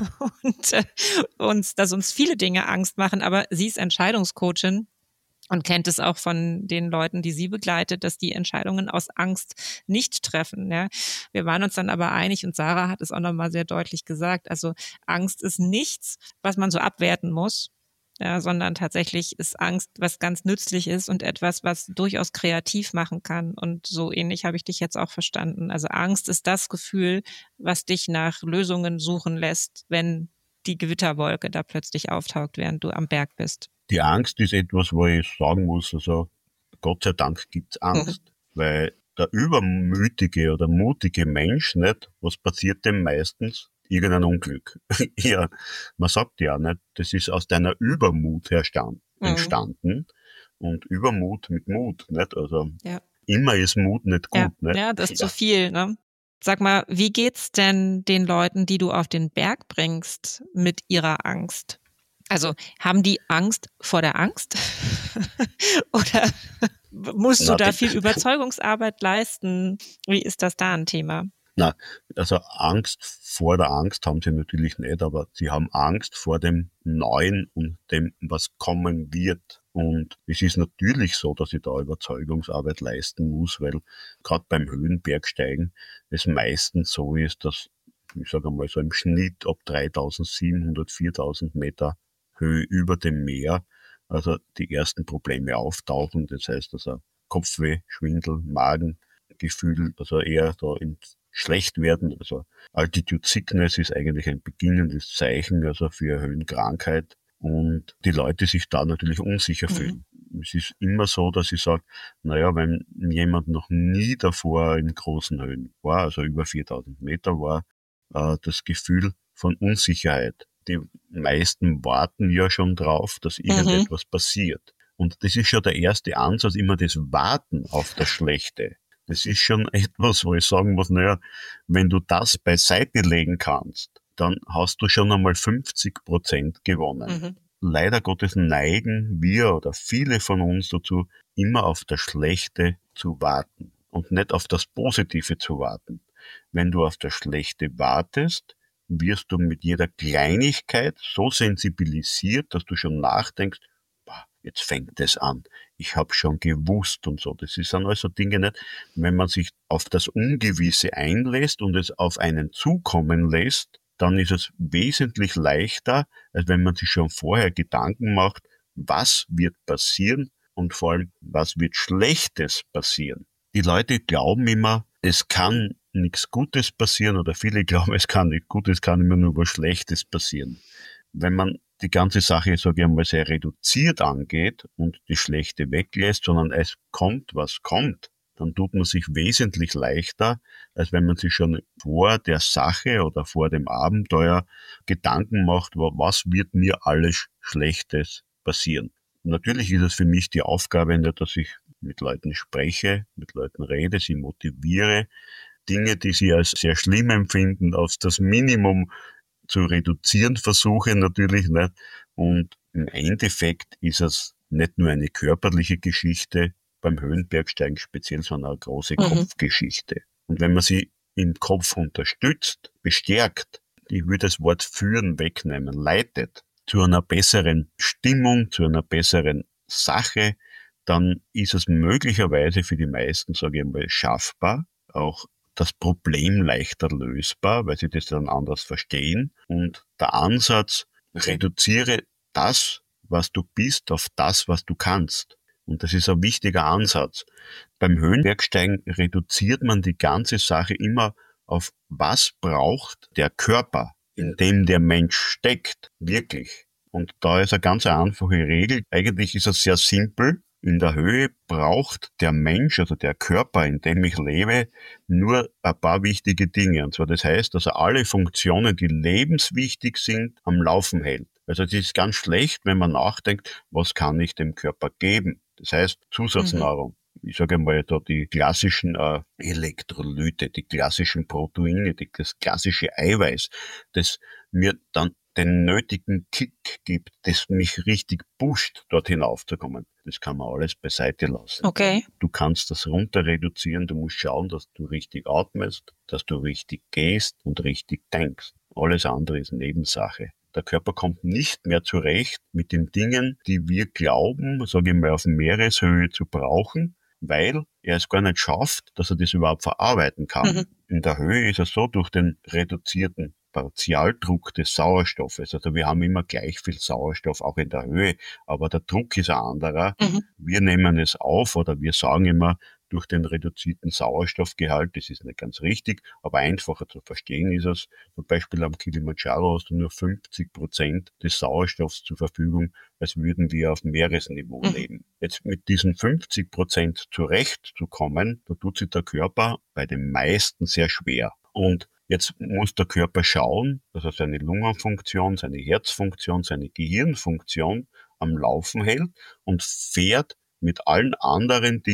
und äh, uns, dass uns viele Dinge Angst machen, aber sie ist Entscheidungscoachin und kennt es auch von den Leuten, die sie begleitet, dass die Entscheidungen aus Angst nicht treffen. Ja. Wir waren uns dann aber einig und Sarah hat es auch nochmal sehr deutlich gesagt. Also Angst ist nichts, was man so abwerten muss, ja, sondern tatsächlich ist Angst was ganz nützlich ist und etwas, was durchaus kreativ machen kann. Und so ähnlich habe ich dich jetzt auch verstanden. Also Angst ist das Gefühl, was dich nach Lösungen suchen lässt, wenn die Gewitterwolke da plötzlich auftaucht, während du am Berg bist. Die Angst ist etwas, wo ich sagen muss, also Gott sei Dank gibt's Angst, mhm. weil der übermütige oder mutige Mensch, nicht, was passiert dem meistens? Irgendein Unglück. Ja, man sagt ja nicht, das ist aus deiner Übermut herstand, mhm. entstanden und Übermut mit Mut, nicht? Also ja. Immer ist Mut nicht gut, ja, nicht? Ja, das ist ja. zu viel, ne? Sag mal, wie geht's denn den Leuten, die du auf den Berg bringst, mit ihrer Angst? Also haben die Angst vor der Angst? Oder musst du Na, da die, viel Überzeugungsarbeit leisten? Wie ist das da ein Thema? na, also Angst vor der Angst haben sie natürlich nicht, aber sie haben Angst vor dem Neuen und dem, was kommen wird. Und es ist natürlich so, dass ich da Überzeugungsarbeit leisten muss, weil gerade beim Höhenbergsteigen es meistens so ist, dass, ich sage einmal so im Schnitt ab dreitausendsiebenhundert, viertausend Meter Höhe über dem Meer, also die ersten Probleme auftauchen. Das heißt also Kopfweh, Schwindel, Magengefühl, also eher da ins schlecht werden. Also Altitude Sickness ist eigentlich ein beginnendes Zeichen, also für Höhenkrankheit. Und die Leute sich da natürlich unsicher fühlen. Mhm. Es ist immer so, dass ich sage, naja, wenn jemand noch nie davor in großen Höhen war, also über viertausend Meter war, äh, das Gefühl von Unsicherheit. Die meisten warten ja schon drauf, dass irgendetwas mhm. passiert. Und das ist schon der erste Ansatz, immer das Warten auf das Schlechte. Das ist schon etwas, wo ich sagen muss, naja, wenn du das beiseite legen kannst, dann hast du schon einmal fünfzig Prozent gewonnen. Mhm. Leider Gottes neigen wir oder viele von uns dazu, immer auf das Schlechte zu warten und nicht auf das Positive zu warten. Wenn du auf das Schlechte wartest, wirst du mit jeder Kleinigkeit so sensibilisiert, dass du schon nachdenkst, jetzt fängt es an. Ich habe schon gewusst und so. Das sind also Dinge nicht, wenn man sich auf das Ungewisse einlässt und es auf einen zukommen lässt, dann ist es wesentlich leichter, als wenn man sich schon vorher Gedanken macht, was wird passieren und vor allem, was wird Schlechtes passieren. Die Leute glauben immer, es kann nichts Gutes passieren oder viele glauben, es kann nichts Gutes, es kann immer nur was Schlechtes passieren. Wenn man die ganze Sache, sage ich einmal, sehr reduziert angeht und die Schlechte weglässt, sondern es kommt, was kommt, dann tut man sich wesentlich leichter, als wenn man sich schon vor der Sache oder vor dem Abenteuer Gedanken macht, was wird mir alles Schlechtes passieren. Und natürlich ist es für mich die Aufgabe, dass ich mit Leuten spreche, mit Leuten rede, sie motiviere, Dinge, die sie als sehr schlimm empfinden, auf das Minimum zu reduzieren versuche natürlich nicht. Und im Endeffekt ist es nicht nur eine körperliche Geschichte beim Höhenbergsteigen speziell, sondern eine große mhm. Kopfgeschichte. Und wenn man sie im Kopf unterstützt, bestärkt, ich würde das Wort führen wegnehmen, leitet zu einer besseren Stimmung, zu einer besseren Sache, dann ist es möglicherweise für die meisten, sage ich mal, schaffbar, auch das Problem leichter lösbar, weil sie das dann anders verstehen. Und der Ansatz, reduziere das, was du bist, auf das, was du kannst. Und das ist ein wichtiger Ansatz. Beim Höhenbergsteigen reduziert man die ganze Sache immer auf, was braucht der Körper, in dem der Mensch steckt, wirklich. Und da ist eine ganz einfache Regel. Eigentlich ist es sehr simpel. In der Höhe braucht der Mensch, also der Körper, in dem ich lebe, nur ein paar wichtige Dinge. Und zwar das heißt, dass er alle Funktionen, die lebenswichtig sind, am Laufen hält. Also es ist ganz schlecht, wenn man nachdenkt, was kann ich dem Körper geben? Das heißt Zusatznahrung. Mhm. Ich sage mal da die klassischen äh, Elektrolyte, die klassischen Proteine, die, das klassische Eiweiß, das mir dann den nötigen Kick gibt, das mich richtig pusht, dort hinaufzukommen. Das kann man alles beiseite lassen. Okay. Du kannst das runter reduzieren, du musst schauen, dass du richtig atmest, dass du richtig gehst und richtig denkst. Alles andere ist Nebensache. Der Körper kommt nicht mehr zurecht mit den Dingen, die wir glauben, sage ich mal, auf Meereshöhe zu brauchen, weil er es gar nicht schafft, dass er das überhaupt verarbeiten kann. Mhm. In der Höhe ist es so, durch den reduzierten Partialdruck des Sauerstoffes. Also wir haben immer gleich viel Sauerstoff, auch in der Höhe, aber der Druck ist ein anderer. Mhm. Wir nehmen es auf oder wir sagen immer, durch den reduzierten Sauerstoffgehalt, das ist nicht ganz richtig, aber einfacher zu verstehen ist es. Zum Beispiel am Kilimanjaro hast du nur fünfzig Prozent des Sauerstoffs zur Verfügung, als würden wir auf Meeresniveau mhm. leben. Jetzt mit diesen fünfzig Prozent zurechtzukommen, da tut sich der Körper bei den meisten sehr schwer. Und jetzt muss der Körper schauen, dass er seine Lungenfunktion, seine Herzfunktion, seine Gehirnfunktion am Laufen hält und fährt mit allen anderen Dingen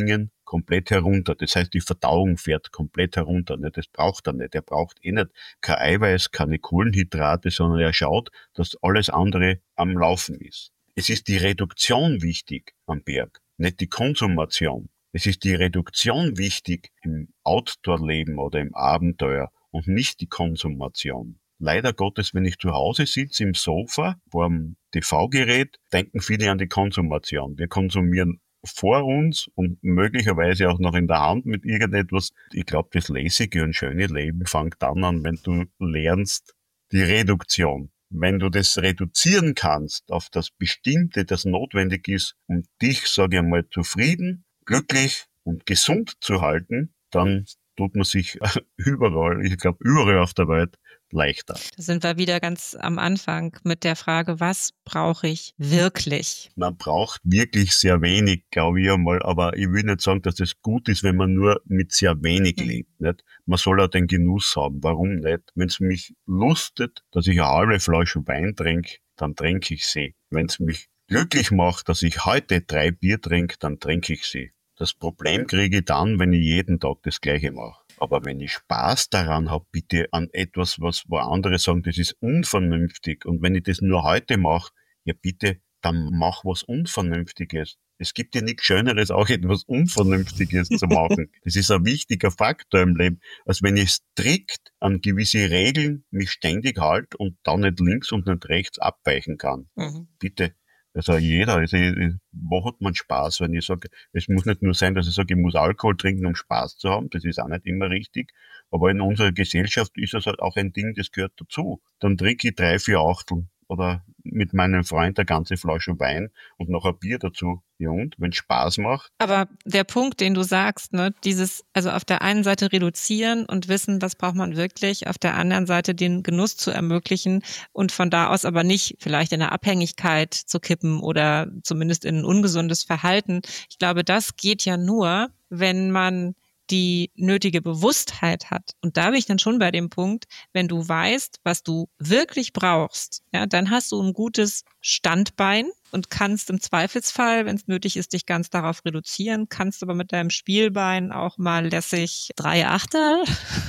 komplett herunter. Das heißt, die Verdauung fährt komplett herunter. Das braucht er nicht. Er braucht eh nicht kein Eiweiß, keine Kohlenhydrate, sondern er schaut, dass alles andere am Laufen ist. Es ist die Reduktion wichtig am Berg, nicht die Konsumation. Es ist die Reduktion wichtig im Outdoor-Leben oder im Abenteuer und nicht die Konsumation. Leider Gottes, wenn ich zu Hause sitze im Sofa vor dem T V-Gerät, denken viele an die Konsumation. Wir konsumieren vor uns und möglicherweise auch noch in der Hand mit irgendetwas. Ich glaube, das lässige und schöne Leben fängt dann an, wenn du lernst die Reduktion. Wenn du das reduzieren kannst auf das Bestimmte, das notwendig ist, um dich, sage ich einmal, zufrieden, glücklich und gesund zu halten, dann tut man sich überall, ich glaube überall auf der Welt, leichter. Da sind wir wieder ganz am Anfang mit der Frage, was brauche ich wirklich? Man braucht wirklich sehr wenig, glaube ich einmal, aber ich will nicht sagen, dass es gut ist, wenn man nur mit sehr wenig mhm. lebt. Nicht? Man soll auch den Genuss haben. Warum nicht? Wenn es mich lustet, dass ich eine halbe Flasche Wein trinke, dann trinke ich sie. Wenn es mich glücklich macht, dass ich heute drei Bier trinke, dann trinke ich sie. Das Problem kriege ich dann, wenn ich jeden Tag das Gleiche mache. Aber wenn ich Spaß daran habe, bitte an etwas, was wo andere sagen, das ist unvernünftig. Und wenn ich das nur heute mache, ja bitte, dann mach was Unvernünftiges. Es gibt ja nichts Schöneres, auch etwas Unvernünftiges zu machen. Das ist ein wichtiger Faktor im Leben, als wenn ich strikt an gewisse Regeln mich ständig halte und dann nicht links und nicht rechts abweichen kann. Mhm. Bitte. Also jeder, also wo hat man Spaß, wenn ich sage, es muss nicht nur sein, dass ich sage, ich muss Alkohol trinken, um Spaß zu haben, das ist auch nicht immer richtig, aber in unserer Gesellschaft ist das halt auch ein Ding, das gehört dazu. Dann trinke ich drei, vier Achtel oder mit meinem Freund eine ganze Flasche Wein und noch ein Bier dazu. Ja und, wenn es Spaß macht. Aber der Punkt, den du sagst, ne, dieses, also auf der einen Seite reduzieren und wissen, was braucht man wirklich, auf der anderen Seite den Genuss zu ermöglichen und von da aus aber nicht vielleicht in eine Abhängigkeit zu kippen oder zumindest in ein ungesundes Verhalten. Ich glaube, das geht ja nur, wenn man die nötige Bewusstheit hat. Und da bin ich dann schon bei dem Punkt, wenn du weißt, was du wirklich brauchst, ja, dann hast du ein gutes Standbein und kannst im Zweifelsfall, wenn es nötig ist, dich ganz darauf reduzieren, kannst aber mit deinem Spielbein auch mal lässig drei Achtel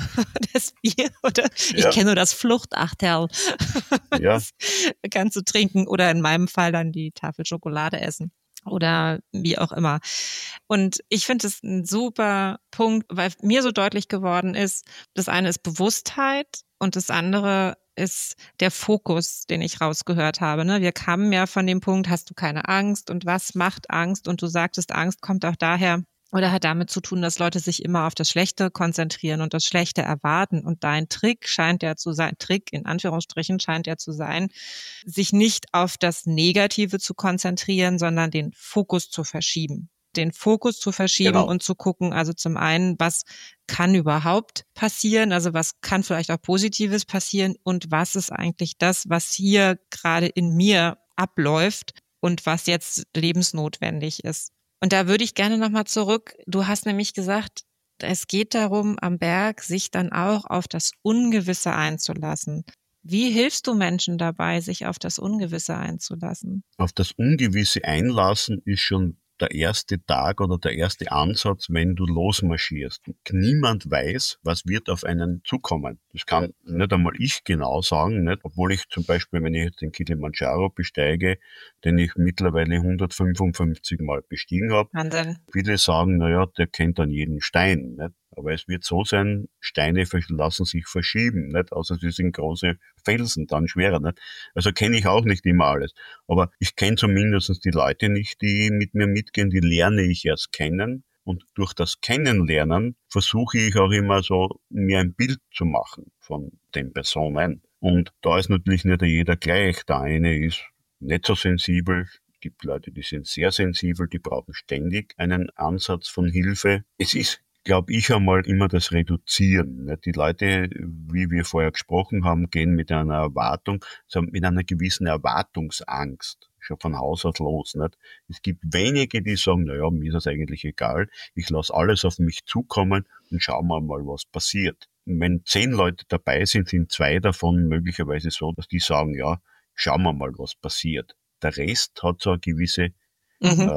das Bier oder ja. Ich kenne nur das Fluchtachtel. Ja. Das kannst du trinken oder in meinem Fall dann die Tafel Schokolade essen. Oder wie auch immer. Und ich finde es ein super Punkt, weil mir so deutlich geworden ist, das eine ist Bewusstheit und das andere ist der Fokus, den ich rausgehört habe. Ne? Wir kamen ja von dem Punkt, hast du keine Angst und was macht Angst? Und du sagtest, Angst kommt auch daher, oder hat damit zu tun, dass Leute sich immer auf das Schlechte konzentrieren und das Schlechte erwarten. Und dein Trick scheint ja zu sein, Trick in Anführungsstrichen scheint ja zu sein, sich nicht auf das Negative zu konzentrieren, sondern den Fokus zu verschieben. Den Fokus zu verschieben genau. Und zu gucken, also zum einen, was kann überhaupt passieren, also was kann vielleicht auch Positives passieren und was ist eigentlich das, was hier gerade in mir abläuft und was jetzt lebensnotwendig ist. Und da würde ich gerne nochmal zurück. Du hast nämlich gesagt, es geht darum, am Berg sich dann auch auf das Ungewisse einzulassen. Wie hilfst du Menschen dabei, sich auf das Ungewisse einzulassen? Auf das Ungewisse einlassen ist schon der erste Tag oder der erste Ansatz, wenn du losmarschierst. Niemand weiß, was wird auf einen zukommen. Das kann nicht einmal ich genau sagen, nicht? Obwohl ich zum Beispiel, wenn ich jetzt den Kilimanjaro besteige, den ich mittlerweile hundertfünfundfünfzig Mal bestiegen habe, Wahnsinn. Viele sagen, naja, der kennt dann jeden Stein. Nicht? Aber es wird so sein, Steine lassen sich verschieben, nicht? Also sie sind große Felsen, dann schwerer. Nicht? Also kenne ich auch nicht immer alles. Aber ich kenne zumindest die Leute nicht, die mit mir mitgehen, die lerne ich erst kennen. Und durch das Kennenlernen versuche ich auch immer so, mir ein Bild zu machen von den Personen. Und da ist natürlich nicht jeder gleich. Der eine ist nicht so sensibel. Es gibt Leute, die sind sehr sensibel, die brauchen ständig einen Ansatz von Hilfe. Es ist, glaube ich, einmal immer das Reduzieren. Die Leute, wie wir vorher gesprochen haben, gehen mit einer Erwartung, mit einer gewissen Erwartungsangst schon von Haus aus los. Nicht? Es gibt wenige, die sagen, naja, mir ist das eigentlich egal, ich lasse alles auf mich zukommen und schauen wir mal, was passiert. Und wenn zehn Leute dabei sind, sind zwei davon möglicherweise so, dass die sagen, ja, schauen wir mal, was passiert. Der Rest hat so eine gewisse mhm. äh,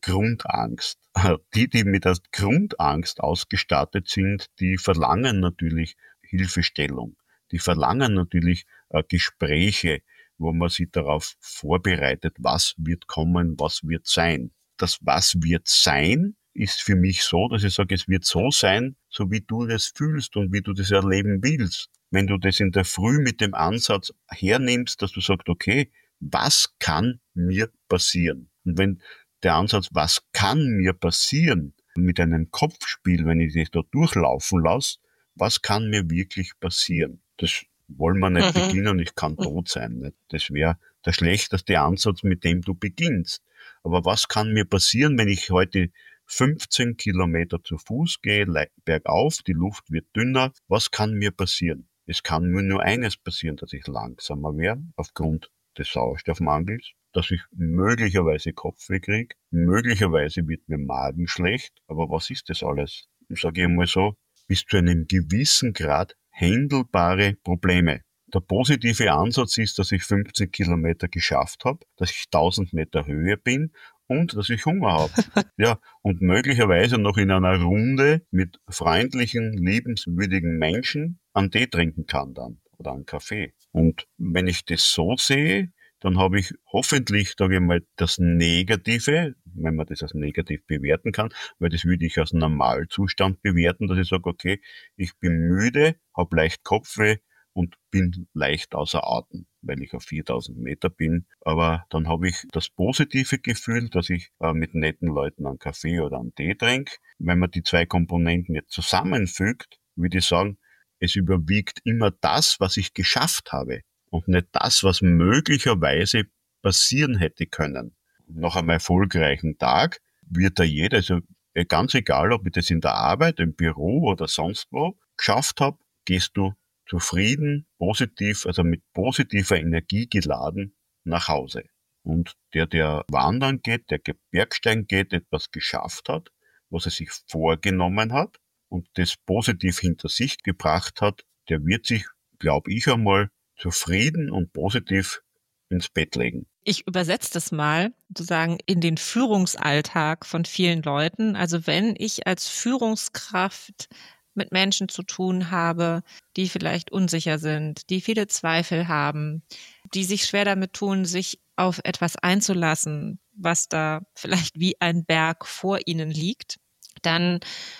Grundangst. Die, die mit der Grundangst ausgestattet sind, die verlangen natürlich Hilfestellung. Die verlangen natürlich äh, Gespräche, wo man sich darauf vorbereitet, was wird kommen, was wird sein. Das was wird sein ist für mich so, dass ich sage, es wird so sein, so wie du das fühlst und wie du das erleben willst. Wenn du das in der Früh mit dem Ansatz hernimmst, dass du sagst, okay, was kann mir passieren? Und wenn der Ansatz, was kann mir passieren, mit einem Kopfspiel, wenn ich das da durchlaufen lasse, was kann mir wirklich passieren? Das wollen wir nicht mhm. beginnen, ich kann tot sein. Nicht? Das wäre der schlechteste Ansatz, mit dem du beginnst. Aber was kann mir passieren, wenn ich heute fünfzehn Kilometer zu Fuß gehe, bergauf, die Luft wird dünner? Was kann mir passieren? Es kann mir nur eines passieren, dass ich langsamer werde, aufgrund des Sauerstoffmangels, dass ich möglicherweise Kopfweh kriege, möglicherweise wird mir Magen schlecht, aber was ist das alles? Sage ich einmal so, bis zu einem gewissen Grad handelbare Probleme. Der positive Ansatz ist, dass ich fünfzehn Kilometer geschafft habe, dass ich tausend Meter Höhe bin und dass ich Hunger habe. Ja, und möglicherweise noch in einer Runde mit freundlichen, liebenswürdigen Menschen einen Tee trinken kann dann oder einen Kaffee. Und wenn ich das so sehe, dann habe ich hoffentlich, sage ich mal, das Negative, wenn man das als negativ bewerten kann, weil das würde ich als Normalzustand bewerten, dass ich sage, okay, ich bin müde, habe leicht Kopfweh und bin leicht außer Atem, weil ich auf viertausend Meter bin. Aber dann habe ich das positive Gefühl, dass ich äh, mit netten Leuten einen Kaffee oder einen Tee trinke. Wenn man die zwei Komponenten jetzt zusammenfügt, würde ich sagen, es überwiegt immer das, was ich geschafft habe und nicht das, was möglicherweise passieren hätte können. Nach einem erfolgreichen Tag wird da jeder, also ganz egal, ob ich das in der Arbeit, im Büro oder sonst wo geschafft habe, gehst du zufrieden, positiv, also mit positiver Energie geladen nach Hause. Und der, der wandern geht, der Bergsteigen geht, etwas geschafft hat, was er sich vorgenommen hat und das positiv hinter sich gebracht hat, der wird sich, glaube ich einmal, zufrieden und positiv ins Bett legen. Ich übersetze das mal, sozusagen in den Führungsalltag von vielen Leuten. Also wenn ich als Führungskraft mit Menschen zu tun habe, die vielleicht unsicher sind, die viele Zweifel haben, die sich schwer damit tun, sich auf etwas einzulassen, was da vielleicht wie ein Berg vor ihnen liegt, dann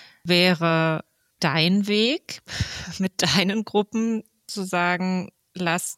wäre dein Weg mit deinen Gruppen zu sagen, lasst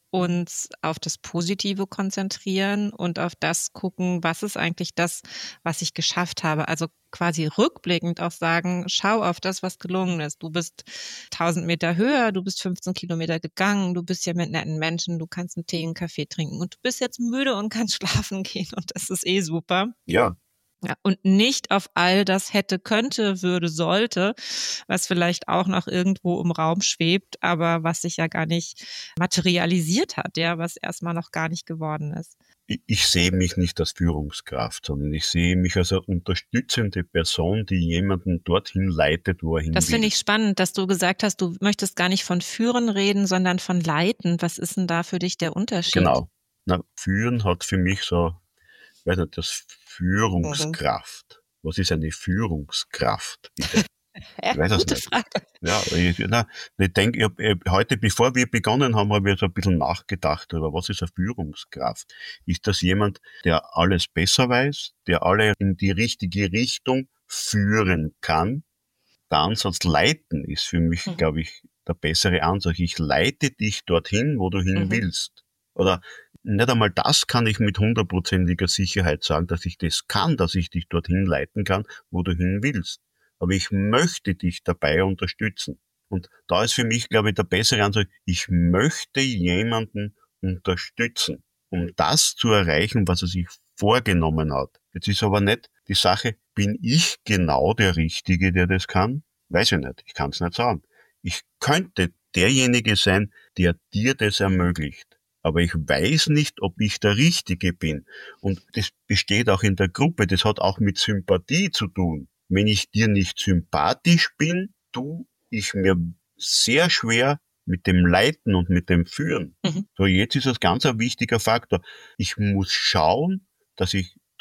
uns auf das Positive konzentrieren und auf das gucken, was ist eigentlich das, was ich geschafft habe. Also quasi rückblickend auch sagen, schau auf das, was gelungen ist. Du bist tausend Meter höher, du bist fünfzehn Kilometer gegangen, du bist ja mit netten Menschen, du kannst einen Tee, einen Kaffee trinken und du bist jetzt müde und kannst schlafen gehen und das ist eh super. Ja. Ja, und nicht auf all das hätte, könnte, würde, sollte, was vielleicht auch noch irgendwo im Raum schwebt, aber was sich ja gar nicht materialisiert hat, ja, was erstmal noch gar nicht geworden ist. Ich, ich sehe mich nicht als Führungskraft, sondern ich sehe mich als eine unterstützende Person, die jemanden dorthin leitet, wo er hin will. Das finde ich spannend, dass du gesagt hast, du möchtest gar nicht von Führen reden, sondern von Leiten. Was ist denn da für dich der Unterschied? Genau. Na, Führen hat für mich so, ich weiß nicht, das Führungskraft. Mhm. Was ist eine Führungskraft? Bitte? Ja, ich weiß gute nicht. Frage. Ja, ich, na, ich denke, ich, ich, heute, bevor wir begonnen haben, habe ich so ein bisschen nachgedacht darüber, was ist eine Führungskraft? Ist das jemand, der alles besser weiß, der alle in die richtige Richtung führen kann? Der Ansatz leiten ist für mich, mhm. glaube ich, der bessere Ansatz. Ich leite dich dorthin, wo du hin mhm. willst. Oder nicht einmal das kann ich mit hundertprozentiger Sicherheit sagen, dass ich das kann, dass ich dich dorthin leiten kann, wo du hin willst. Aber ich möchte dich dabei unterstützen. Und da ist für mich, glaube ich, der bessere Ansatz, ich möchte jemanden unterstützen, um das zu erreichen, was er sich vorgenommen hat. Jetzt ist aber nicht die Sache, bin ich genau der Richtige, der das kann? Weiß ich nicht, ich kann es nicht sagen. Ich könnte derjenige sein, der dir das ermöglicht. Aber ich weiß nicht, ob ich der Richtige bin. Und das besteht auch in der Gruppe. Das hat auch mit Sympathie zu tun. Wenn ich dir nicht sympathisch bin, tue ich mir sehr schwer mit dem Leiten und mit dem Führen. Mhm. So, jetzt ist das ganz ein wichtiger Faktor. Ich muss schauen, dass ich zu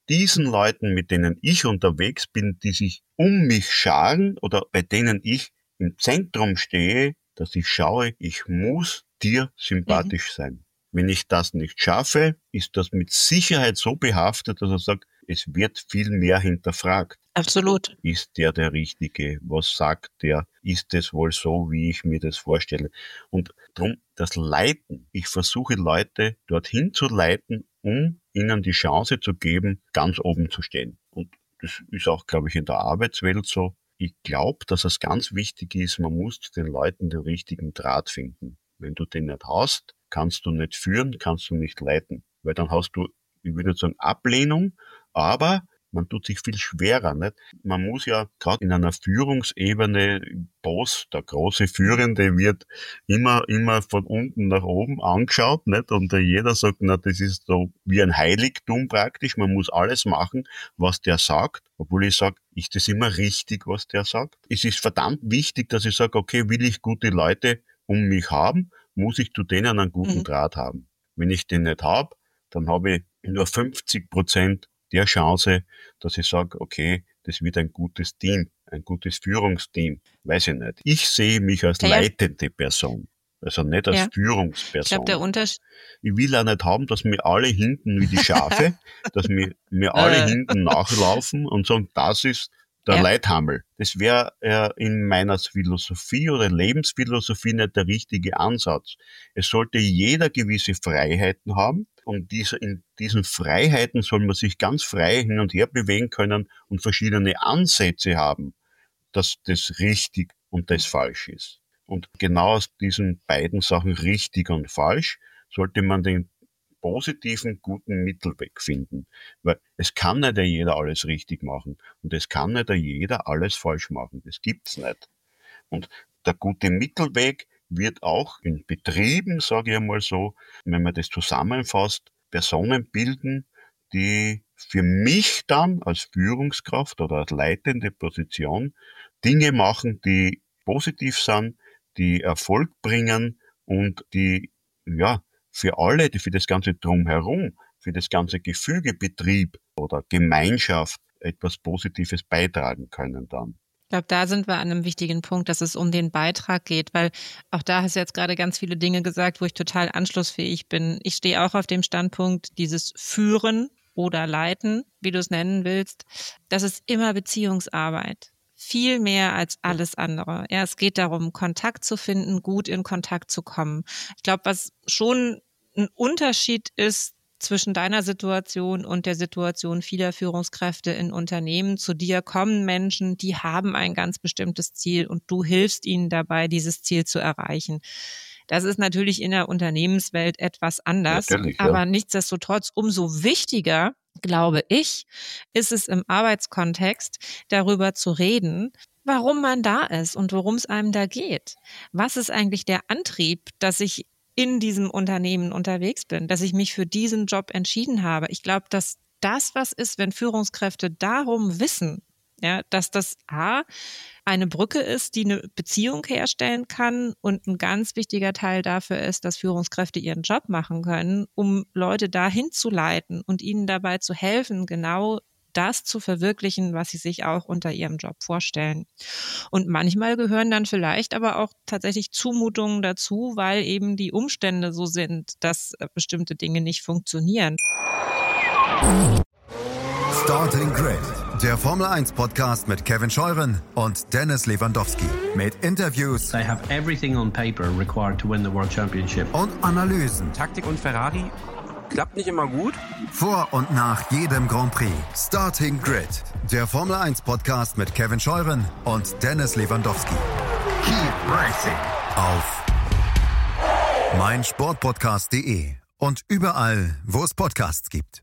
diesen Leuten, mit denen ich unterwegs bin, die sich um mich scharen oder bei denen ich im Zentrum stehe, dass ich schaue, ich muss dir sympathisch mhm. sein. Wenn ich das nicht schaffe, ist das mit Sicherheit so behaftet, dass er sagt, es wird viel mehr hinterfragt. Absolut. Ist der der Richtige? Was sagt der? Ist es wohl so, wie ich mir das vorstelle? Und darum das Leiten. Ich versuche Leute dorthin zu leiten, um ihnen die Chance zu geben, ganz oben zu stehen. Und das ist auch, glaube ich, in der Arbeitswelt so. Ich glaube, dass es ganz wichtig ist, man muss den Leuten den richtigen Draht finden. Wenn du den nicht hast, kannst du nicht führen, kannst du nicht leiten. Weil dann hast du, ich würde nicht sagen Ablehnung, aber man tut sich viel schwerer, nicht? Man muss ja gerade in einer Führungsebene, Boss, der große Führende, wird immer, immer von unten nach oben angeschaut, nicht? Und jeder sagt, na, das ist so wie ein Heiligtum praktisch. Man muss alles machen, was der sagt. Obwohl ich sage, ist das immer richtig, was der sagt? Es ist verdammt wichtig, dass ich sage, okay, will ich gute Leute um mich haben, muss ich zu denen einen guten mhm. Draht haben. Wenn ich den nicht habe, dann habe ich nur fünfzig Prozent der Chance, dass ich sage, okay, das wird ein gutes Team, ein gutes Führungsteam. Weiß ich nicht. Ich sehe mich als ja, leitende Person, also nicht als ja. Führungsperson. Ich glaube, der Unterschied. Ich will auch nicht haben, dass mir alle hinten wie die Schafe, dass mir, mir alle hinten nachlaufen und sagen, das ist der ja. Leithammel. Das wäre äh, in meiner Philosophie oder Lebensphilosophie nicht der richtige Ansatz. Es sollte jeder gewisse Freiheiten haben und diese, in diesen Freiheiten soll man sich ganz frei hin und her bewegen können und verschiedene Ansätze haben, dass das richtig und das falsch ist. Und genau aus diesen beiden Sachen richtig und falsch sollte man den positiven, guten Mittelweg finden. Weil es kann nicht jeder alles richtig machen und es kann nicht jeder alles falsch machen. Das gibt's nicht. Und der gute Mittelweg wird auch in Betrieben, sage ich einmal so, wenn man das zusammenfasst, Personen bilden, die für mich dann als Führungskraft oder als leitende Position Dinge machen, die positiv sind, die Erfolg bringen und die, ja, für alle, die für das ganze Drumherum, für das ganze Gefüge Betrieb oder Gemeinschaft etwas Positives beitragen können dann. Ich glaube, da sind wir an einem wichtigen Punkt, dass es um den Beitrag geht, weil auch da hast du jetzt gerade ganz viele Dinge gesagt, wo ich total anschlussfähig bin. Ich stehe auch auf dem Standpunkt, dieses Führen oder Leiten, wie du es nennen willst, das ist immer Beziehungsarbeit. Viel mehr als alles andere. Ja, es geht darum, Kontakt zu finden, gut in Kontakt zu kommen. Ich glaube, was schon ein Unterschied ist zwischen deiner Situation und der Situation vieler Führungskräfte in Unternehmen. Zu dir kommen Menschen, die haben ein ganz bestimmtes Ziel und du hilfst ihnen dabei, dieses Ziel zu erreichen. Das ist natürlich in der Unternehmenswelt etwas anders, natürlich, ja. Aber nichtsdestotrotz umso wichtiger, glaube ich, ist es im Arbeitskontext, darüber zu reden, warum man da ist und worum es einem da geht. Was ist eigentlich der Antrieb, dass ich in diesem Unternehmen unterwegs bin, dass ich mich für diesen Job entschieden habe? Ich glaube, dass das was ist, wenn Führungskräfte darum wissen, ja, dass das A, eine Brücke ist, die eine Beziehung herstellen kann und ein ganz wichtiger Teil dafür ist, dass Führungskräfte ihren Job machen können, um Leute dahin zu leiten und ihnen dabei zu helfen, genau das zu verwirklichen, was sie sich auch unter ihrem Job vorstellen. Und manchmal gehören dann vielleicht aber auch tatsächlich Zumutungen dazu, weil eben die Umstände so sind, dass bestimmte Dinge nicht funktionieren. Starting Grid, der Formel eins Podcast mit Kevin Scheuren und Dennis Lewandowski. Mit Interviews. They have everything on paper required to win the World Championship. Und Analysen. Taktik und Ferrari klappt nicht immer gut. Vor und nach jedem Grand Prix. Starting Grid, der Formel eins Podcast mit Kevin Scheuren und Dennis Lewandowski. Keep racing. Auf meinsportpodcast punkt de und überall, wo es Podcasts gibt.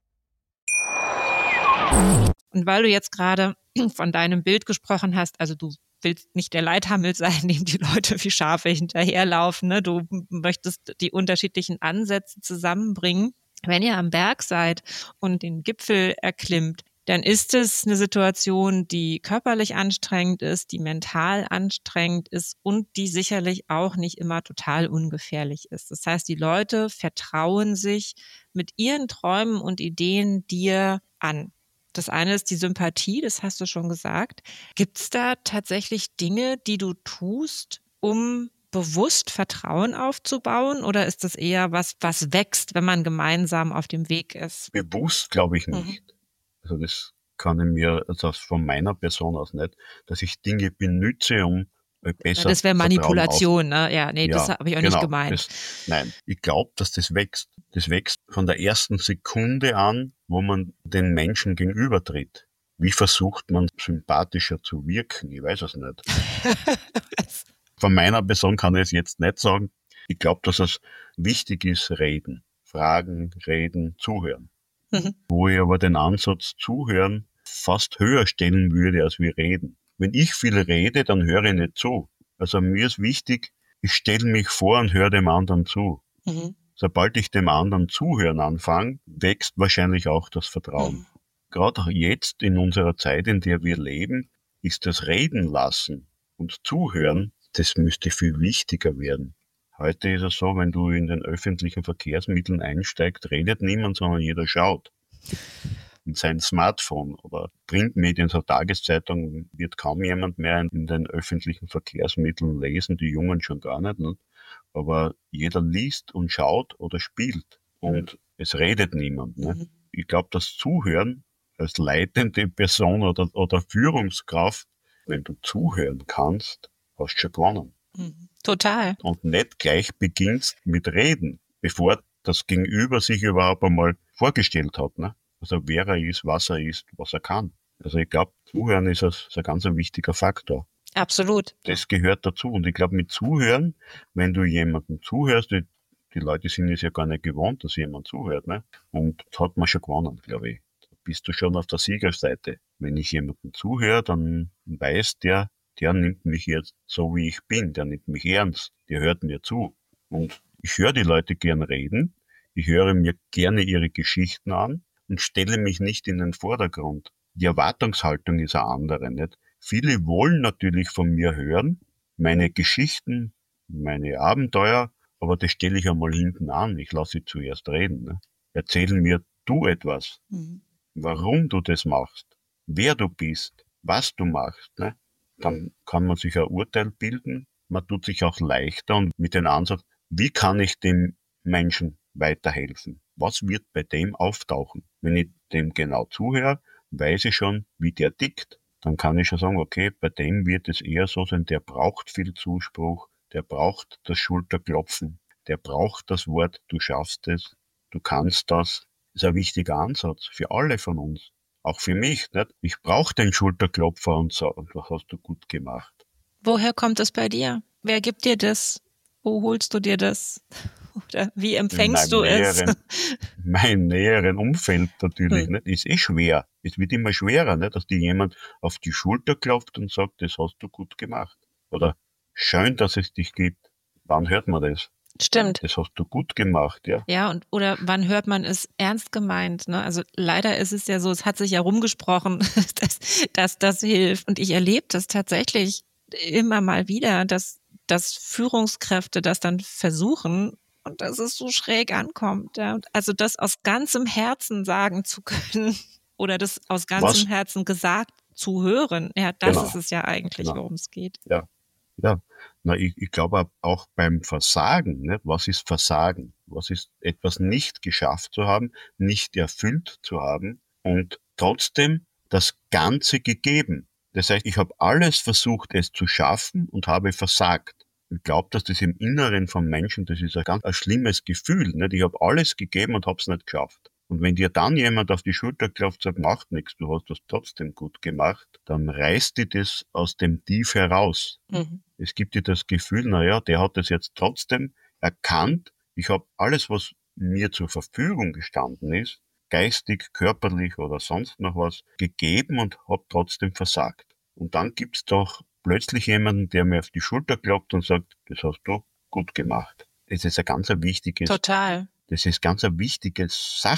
Und weil du jetzt gerade von deinem Bild gesprochen hast, also du willst nicht der Leithammel sein, dem die Leute wie Schafe hinterherlaufen, ne? Du möchtest die unterschiedlichen Ansätze zusammenbringen. Wenn ihr am Berg seid und den Gipfel erklimmt, dann ist es eine Situation, die körperlich anstrengend ist, die mental anstrengend ist und die sicherlich auch nicht immer total ungefährlich ist. Das heißt, die Leute vertrauen sich mit ihren Träumen und Ideen dir an. Das eine ist die Sympathie, das hast du schon gesagt. Gibt es da tatsächlich Dinge, die du tust, um bewusst Vertrauen aufzubauen, oder ist das eher was, was wächst, wenn man gemeinsam auf dem Weg ist? Bewusst glaube ich nicht. Mhm. Also das kann ich mir, also von meiner Person aus nicht, dass ich Dinge benütze, um besser Das wäre Manipulation, Vertrauen ne? Ja, nee, ja, das habe ich auch genau, nicht gemeint. Das, nein, ich glaube, dass das wächst. Das wächst von der ersten Sekunde an, wo man den Menschen gegenübertritt. Wie versucht man sympathischer zu wirken? Ich weiß es nicht. Von meiner Person kann ich es jetzt nicht sagen. Ich glaube, dass es wichtig ist, reden. Fragen, reden, zuhören. Mhm. Wo ich aber den Ansatz zuhören fast höher stellen würde, als wir reden. Wenn ich viel rede, dann höre ich nicht zu. Also mir ist wichtig, ich stelle mich vor und höre dem anderen zu. Mhm. Sobald ich dem anderen zuhören anfange, wächst wahrscheinlich auch das Vertrauen. Mhm. Gerade jetzt in unserer Zeit, in der wir leben, ist das Reden lassen und Zuhören, das müsste viel wichtiger werden. Heute ist es so, wenn du in den öffentlichen Verkehrsmitteln einsteigst, redet niemand, sondern jeder schaut. In sein Smartphone oder Printmedien, so Tageszeitung, wird kaum jemand mehr in den öffentlichen Verkehrsmitteln lesen, die Jungen schon gar nicht. nicht? Aber jeder liest und schaut oder spielt und es redet niemand. Ne? Mhm. Ich glaube, das Zuhören als leitende Person oder, oder Führungskraft, wenn du zuhören kannst, hast du schon gewonnen. Mhm. Total. Und nicht gleich beginnst mit Reden, bevor das Gegenüber sich überhaupt einmal vorgestellt hat. Ne? Also wer er ist, was er ist, was er kann. Also ich glaube, Zuhören ist ein, ist ein ganz ein wichtiger Faktor. Absolut. Das gehört dazu. Und ich glaube, mit Zuhören, wenn du jemandem zuhörst, die, die Leute sind es ja gar nicht gewohnt, dass jemand zuhört. Ne? Und das hat man schon gewonnen, glaube ich. Da bist du schon auf der Siegerseite. Wenn ich jemandem zuhöre, dann weiß der, der nimmt mich jetzt so, wie ich bin. Der nimmt mich ernst. Der hört mir zu. Und ich höre die Leute gern reden. Ich höre mir gerne ihre Geschichten an und stelle mich nicht in den Vordergrund. Die Erwartungshaltung ist eine andere, nicht? Viele wollen natürlich von mir hören, meine Geschichten, meine Abenteuer, aber das stelle ich einmal hinten an. Ich lasse sie zuerst reden. Ne? Erzähl mir du etwas, Mhm. warum du das machst, wer du bist, was du machst. Ne? Dann kann man sich ein Urteil bilden. Man tut sich auch leichter und mit dem Ansatz, wie kann ich dem Menschen weiterhelfen? Was wird bei dem auftauchen? Wenn ich dem genau zuhöre, weiß ich schon, wie der tickt. Dann kann ich schon sagen, okay, bei dem wird es eher so sein, der braucht viel Zuspruch, der braucht das Schulterklopfen, der braucht das Wort, du schaffst es, du kannst das. Das ist ein wichtiger Ansatz für alle von uns. Auch für mich, nicht? Ich brauche den Schulterklopfer und sagen, das hast du gut gemacht. Woher kommt es bei dir? Wer gibt dir das? Wo holst du dir das? Oder wie empfängst du es? Mein näheren Umfeld natürlich, Hm. nicht? Ist eh schwer. Es wird immer schwerer, nicht? Dass dir jemand auf die Schulter klopft und sagt, das hast du gut gemacht. Oder schön, dass es dich gibt. Wann hört man das? Stimmt. Das hast du gut gemacht, ja. Ja, und oder wann hört man es ernst gemeint? Ne? Also leider ist es ja so, es hat sich ja rumgesprochen, dass, dass das hilft. Und ich erlebe das tatsächlich immer mal wieder, dass, dass Führungskräfte das dann versuchen und dass es so schräg ankommt. Ja? Also das aus ganzem Herzen sagen zu können oder das aus ganzem Was? Herzen gesagt zu hören, ja, das Genau. ist es ja eigentlich, Genau. worum es geht. Ja, ja. Na, ich, ich glaube auch beim Versagen, nicht? Was ist Versagen? Was ist etwas nicht geschafft zu haben, nicht erfüllt zu haben und trotzdem das Ganze gegeben? Das heißt, ich habe alles versucht, es zu schaffen und habe versagt. Ich glaube, dass das im Inneren vom Menschen, das ist ein ganz ein schlimmes Gefühl. Nicht? Ich habe alles gegeben und habe es nicht geschafft. Und wenn dir dann jemand auf die Schulter klopft und sagt, macht nichts, du hast das trotzdem gut gemacht, dann reißt dir das aus dem Tief heraus. Mhm. Es gibt dir das Gefühl, naja, der hat das jetzt trotzdem erkannt. Ich habe alles, was mir zur Verfügung gestanden ist, geistig, körperlich oder sonst noch was, gegeben und habe trotzdem versagt. Und dann gibt's doch plötzlich jemanden, der mir auf die Schulter klopft und sagt, das hast du gut gemacht. Das ist ein ganz ein wichtiges, Total. das ist ganz eine wichtige Sache.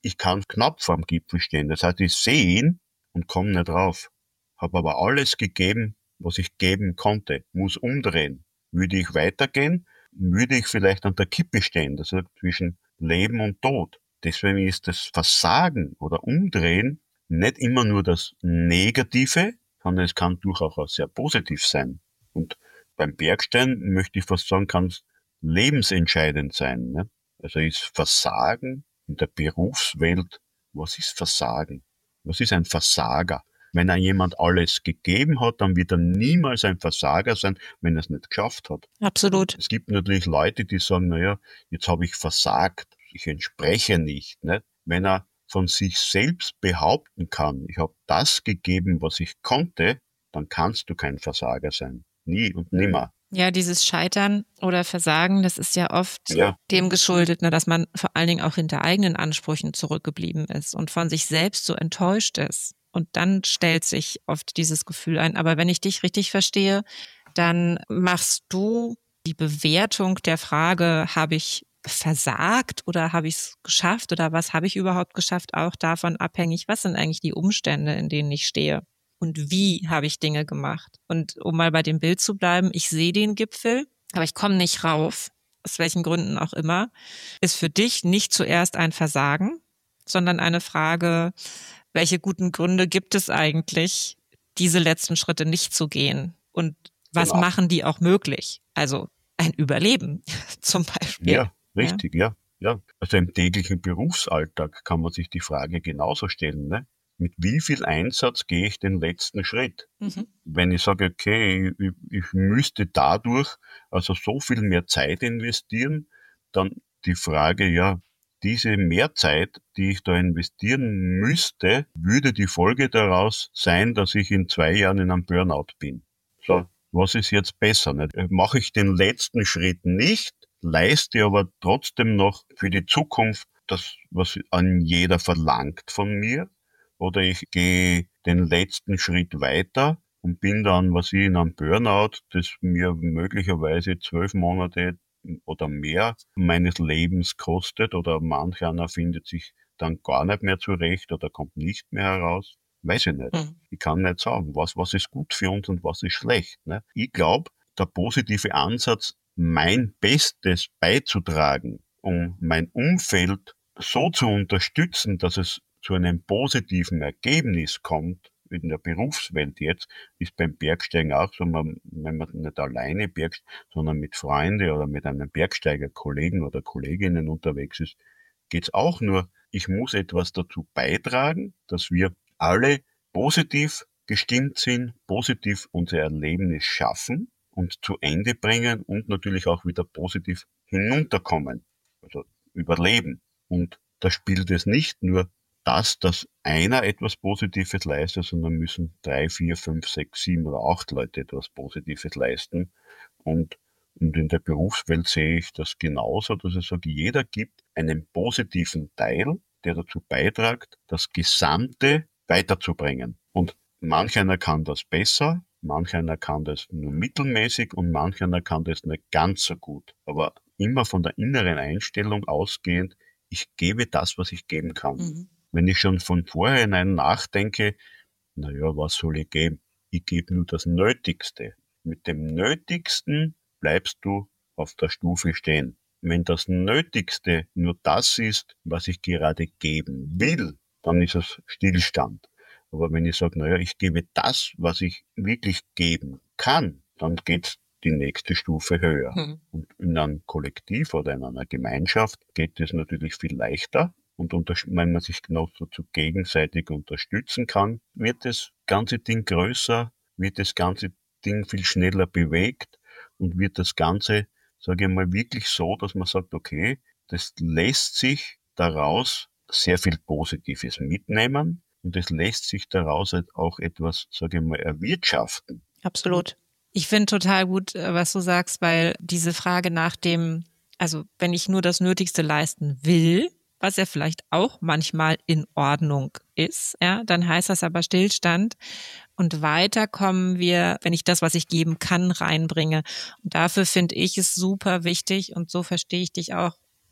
ich kann knapp vorm Gipfel stehen. Das heißt, ich sehe ihn und komme nicht rauf. Habe aber alles gegeben, was ich geben konnte. Muss umdrehen. Würde ich weitergehen, würde ich vielleicht an der Kippe stehen. Das heißt, zwischen Leben und Tod. Deswegen ist das Versagen oder Umdrehen nicht immer nur das Negative, sondern es kann durchaus auch sehr positiv sein. Und beim Bergsteigen möchte ich fast sagen, kann es lebensentscheidend sein. Ne? Also ist Versagen in der Berufswelt, was ist Versagen? Was ist ein Versager? Wenn er jemand alles gegeben hat, dann wird er niemals ein Versager sein, wenn er es nicht geschafft hat. Absolut. Es gibt natürlich Leute, die sagen, naja, jetzt habe ich versagt, ich entspreche nicht. Ne? Wenn er von sich selbst behaupten kann, ich habe das gegeben, was ich konnte, dann kannst du kein Versager sein. Nie und nimmer. Ja, dieses Scheitern oder Versagen, das ist ja oft Ja. dem geschuldet, ne, dass man vor allen Dingen auch hinter eigenen Ansprüchen zurückgeblieben ist und von sich selbst so enttäuscht ist. Und dann stellt sich oft dieses Gefühl ein. Aber wenn ich dich richtig verstehe, dann machst du die Bewertung der Frage, habe ich versagt oder habe ich es geschafft oder was habe ich überhaupt geschafft, auch davon abhängig, was sind eigentlich die Umstände, in denen ich stehe und wie habe ich Dinge gemacht. Und um mal bei dem Bild zu bleiben, ich sehe den Gipfel, aber ich komme nicht rauf, aus welchen Gründen auch immer, ist für dich nicht zuerst ein Versagen, sondern eine Frage, welche guten Gründe gibt es eigentlich, diese letzten Schritte nicht zu gehen? Und was Genau. machen die auch möglich? Also ein Überleben zum Beispiel. Ja, richtig, ja. ja. Also im täglichen Berufsalltag kann man sich die Frage genauso stellen. Ne? Mit wie viel Einsatz gehe ich den letzten Schritt? Mhm. Wenn ich sage, okay, ich, ich müsste dadurch also so viel mehr Zeit investieren, dann die Frage, ja, diese Mehrzeit, die ich da investieren müsste, würde die Folge daraus sein, dass ich in zwei Jahren in einem Burnout bin. So, was ist jetzt besser? Nicht? Mache ich den letzten Schritt nicht, leiste aber trotzdem noch für die Zukunft das, was an jeder verlangt von mir, oder ich gehe den letzten Schritt weiter und bin dann, was ich in einem Burnout, das mir möglicherweise zwölf Monate oder mehr meines Lebens kostet, oder manch einer findet sich dann gar nicht mehr zurecht oder kommt nicht mehr heraus. Weiß ich nicht. Mhm. Ich kann nicht sagen, was, was ist gut für uns und was ist schlecht. Ne? Ich glaube, der positive Ansatz, mein Bestes beizutragen, um mein Umfeld so zu unterstützen, dass es zu einem positiven Ergebnis kommt, in der Berufswelt jetzt, ist beim Bergsteigen auch so, man, wenn man nicht alleine bergsteigt, sondern mit Freunden oder mit einem Bergsteigerkollegen oder Kolleginnen unterwegs ist, geht's auch nur, ich muss etwas dazu beitragen, dass wir alle positiv gestimmt sind, positiv unser Erlebnis schaffen und zu Ende bringen und natürlich auch wieder positiv hinunterkommen, also überleben. Und da spielt es nicht nur das, dass einer etwas Positives leistet, sondern müssen drei, vier, fünf, sechs, sieben oder acht Leute etwas Positives leisten. Und, und in der Berufswelt sehe ich das genauso, dass ich sage, jeder gibt einen positiven Teil, der dazu beiträgt, das Gesamte weiterzubringen. Und manch einer kann das besser, manch einer kann das nur mittelmäßig und manch einer kann das nicht ganz so gut. Aber immer von der inneren Einstellung ausgehend, ich gebe das, was ich geben kann. Mhm. Wenn ich schon von vornherein nachdenke, naja, was soll ich geben? Ich gebe nur das Nötigste. Mit dem Nötigsten bleibst du auf der Stufe stehen. Wenn das Nötigste nur das ist, was ich gerade geben will, dann ist es Stillstand. Aber wenn ich sage, naja, ich gebe das, was ich wirklich geben kann, dann geht's die nächste Stufe höher. Mhm. Und in einem Kollektiv oder in einer Gemeinschaft geht es natürlich viel leichter. Und unter, wenn man sich genau so zu gegenseitig unterstützen kann, wird das ganze Ding größer, wird das ganze Ding viel schneller bewegt und wird das Ganze, sage ich mal, wirklich so, dass man sagt, okay, das lässt sich daraus sehr viel Positives mitnehmen und es lässt sich daraus auch etwas, sage ich mal, erwirtschaften. Absolut. Ich finde total gut, was du sagst, weil diese Frage nach dem, also wenn ich nur das Nötigste leisten will, was ja vielleicht auch manchmal in Ordnung ist, ja, dann heißt das aber Stillstand. Und weiter kommen wir, wenn ich das, was ich geben kann, reinbringe. Und dafür finde ich es super wichtig, und so verstehe ich dich auch,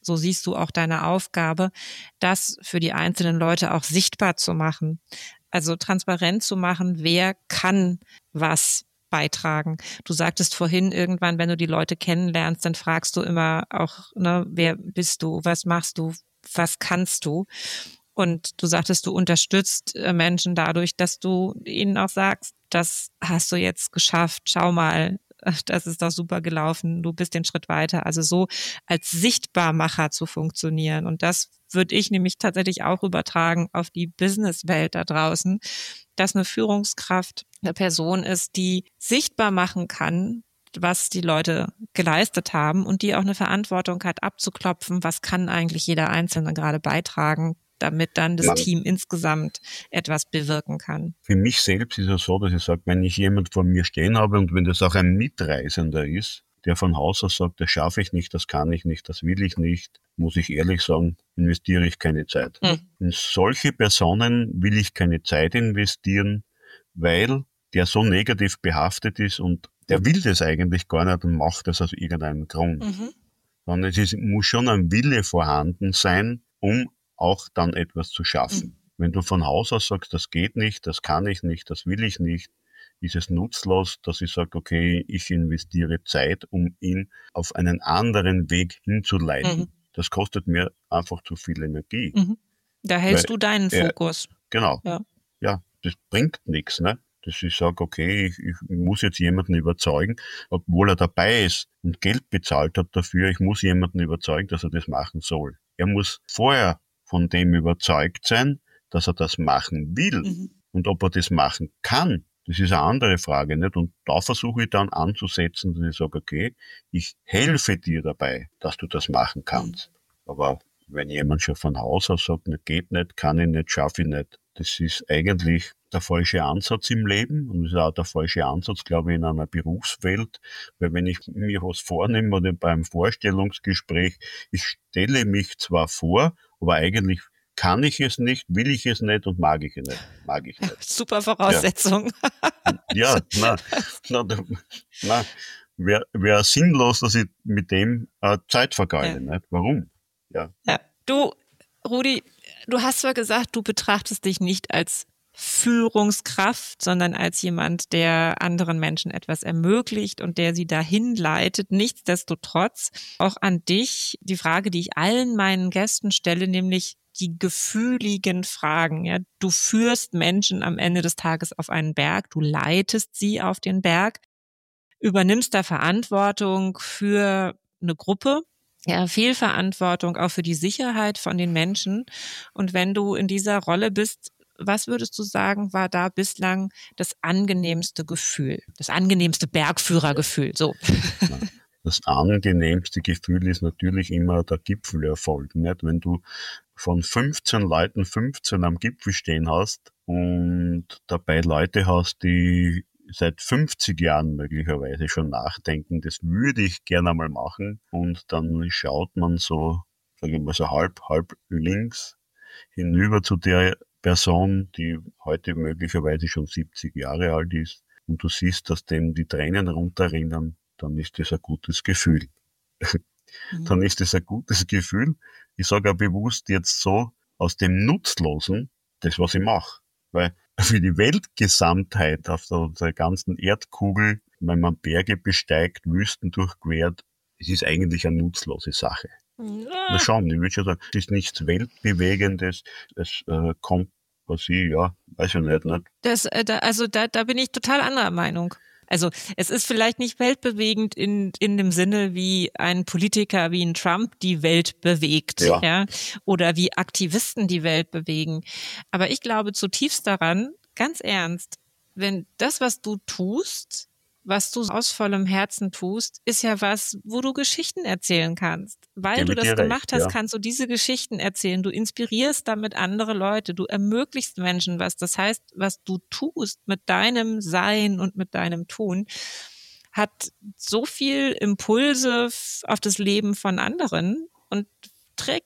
so siehst du auch deine Aufgabe, das für die einzelnen Leute auch sichtbar zu machen. Also transparent zu machen, wer kann was beitragen. Du sagtest vorhin irgendwann, wenn du die Leute kennenlernst, dann fragst du immer auch, ne, wer bist du, was machst du, was kannst du? Und du sagtest, du unterstützt Menschen dadurch, dass du ihnen auch sagst, das hast du jetzt geschafft, schau mal, das ist doch super gelaufen, du bist den Schritt weiter. Also so als Sichtbarmacher zu funktionieren. Und das würde ich nämlich tatsächlich auch übertragen auf die Businesswelt da draußen, dass eine Führungskraft eine Person ist, die sichtbar machen kann, was die Leute geleistet haben und die auch eine Verantwortung hat, abzuklopfen, was kann eigentlich jeder Einzelne gerade beitragen, damit dann das ja. Team insgesamt etwas bewirken kann. Für mich selbst ist es so, dass ich sage, wenn ich jemand vor mir stehen habe und wenn das auch ein Mitreisender ist, der von Haus aus sagt, das schaffe ich nicht, das kann ich nicht, das will ich nicht, muss ich ehrlich sagen, investiere ich keine Zeit. Mhm. In solche Personen will ich keine Zeit investieren, weil der so negativ behaftet ist und der will das eigentlich gar nicht und macht das aus irgendeinem Grund. Mhm. Sondern es ist, muss schon ein Wille vorhanden sein, um auch dann etwas zu schaffen. Mhm. Wenn du von Haus aus sagst, das geht nicht, das kann ich nicht, das will ich nicht, ist es nutzlos, dass ich sage, okay, ich investiere Zeit, um ihn auf einen anderen Weg hinzuleiten. Mhm. Das kostet mir einfach zu viel Energie. Mhm. Da hältst Weil, du deinen Fokus. Äh, genau. Ja. ja, das bringt nichts, ne? Dass ich sage, okay, ich, ich muss jetzt jemanden überzeugen, obwohl er dabei ist und Geld bezahlt hat dafür, ich muss jemanden überzeugen, dass er das machen soll. Er muss vorher von dem überzeugt sein, dass er das machen will. Mhm. Und ob er das machen kann, das ist eine andere Frage, nicht? Und da versuche ich dann anzusetzen, dass ich sage, okay, ich helfe dir dabei, dass du das machen kannst. Mhm. Aber wenn jemand schon von Haus aus sagt, ne, geht nicht, kann ich nicht, schaffe ich nicht, das ist eigentlich der falsche Ansatz im Leben und das ist auch der falsche Ansatz, glaube ich, in einer Berufswelt, weil wenn ich mir was vornehme oder beim Vorstellungsgespräch, ich stelle mich zwar vor, aber eigentlich kann ich es nicht, will ich es nicht und mag ich es nicht. Mag ich nicht. Super Voraussetzung. Ja, ja na, na, na wäre wär sinnlos, dass ich mit dem äh, Zeit vergeude. Ja. Nicht? Warum? Ja. ja. Du, Rudi, du hast zwar gesagt, du betrachtest dich nicht als Führungskraft, sondern als jemand, der anderen Menschen etwas ermöglicht und der sie dahin leitet. Nichtsdestotrotz auch an dich die Frage, die ich allen meinen Gästen stelle, nämlich die gefühligen Fragen. Ja, du führst Menschen am Ende des Tages auf einen Berg, du leitest sie auf den Berg, übernimmst da Verantwortung für eine Gruppe, ja, viel Verantwortung auch für die Sicherheit von den Menschen. Und wenn du in dieser Rolle bist, was würdest du sagen, war da bislang das angenehmste Gefühl, das angenehmste Bergführergefühl? So. Das angenehmste Gefühl ist natürlich immer der Gipfelerfolg. Nicht? Wenn du von fünfzehn Leuten fünfzehn am Gipfel stehen hast und dabei Leute hast, die seit fünfzig Jahren möglicherweise schon nachdenken, das würde ich gerne mal machen. Und dann schaut man so, sage ich mal so halb, halb links hinüber zu der Person, die heute möglicherweise schon siebzig Jahre alt ist. Und du siehst, dass dem die Tränen runterrinnen, dann ist das ein gutes Gefühl. Mhm. Dann ist das ein gutes Gefühl. Ich sage auch bewusst jetzt so, aus dem Nutzlosen, das, was ich mache. Weil für die Weltgesamtheit auf der, der ganzen Erdkugel, wenn man Berge besteigt, Wüsten durchquert, es ist eigentlich eine nutzlose Sache. Ja. Na schon, ich würde schon sagen, es ist nichts Weltbewegendes, es äh, kommt, was ich, ja, weiß ich nicht. nicht. Das, äh, da, also da, da bin ich total anderer Meinung. Also es ist vielleicht nicht weltbewegend in in dem Sinne, wie ein Politiker wie ein Trump die Welt bewegt, ja. ja, oder wie Aktivisten die Welt bewegen. Aber ich glaube zutiefst daran, ganz ernst, wenn das, was du tust, was du aus vollem Herzen tust, ist ja was, wo du Geschichten erzählen kannst. Weil du das gemacht hast, kannst du diese Geschichten erzählen. Du inspirierst damit andere Leute. Du ermöglichst Menschen was. Das heißt, was du tust mit deinem Sein und mit deinem Tun, hat so viel Impulse auf das Leben von anderen und trägt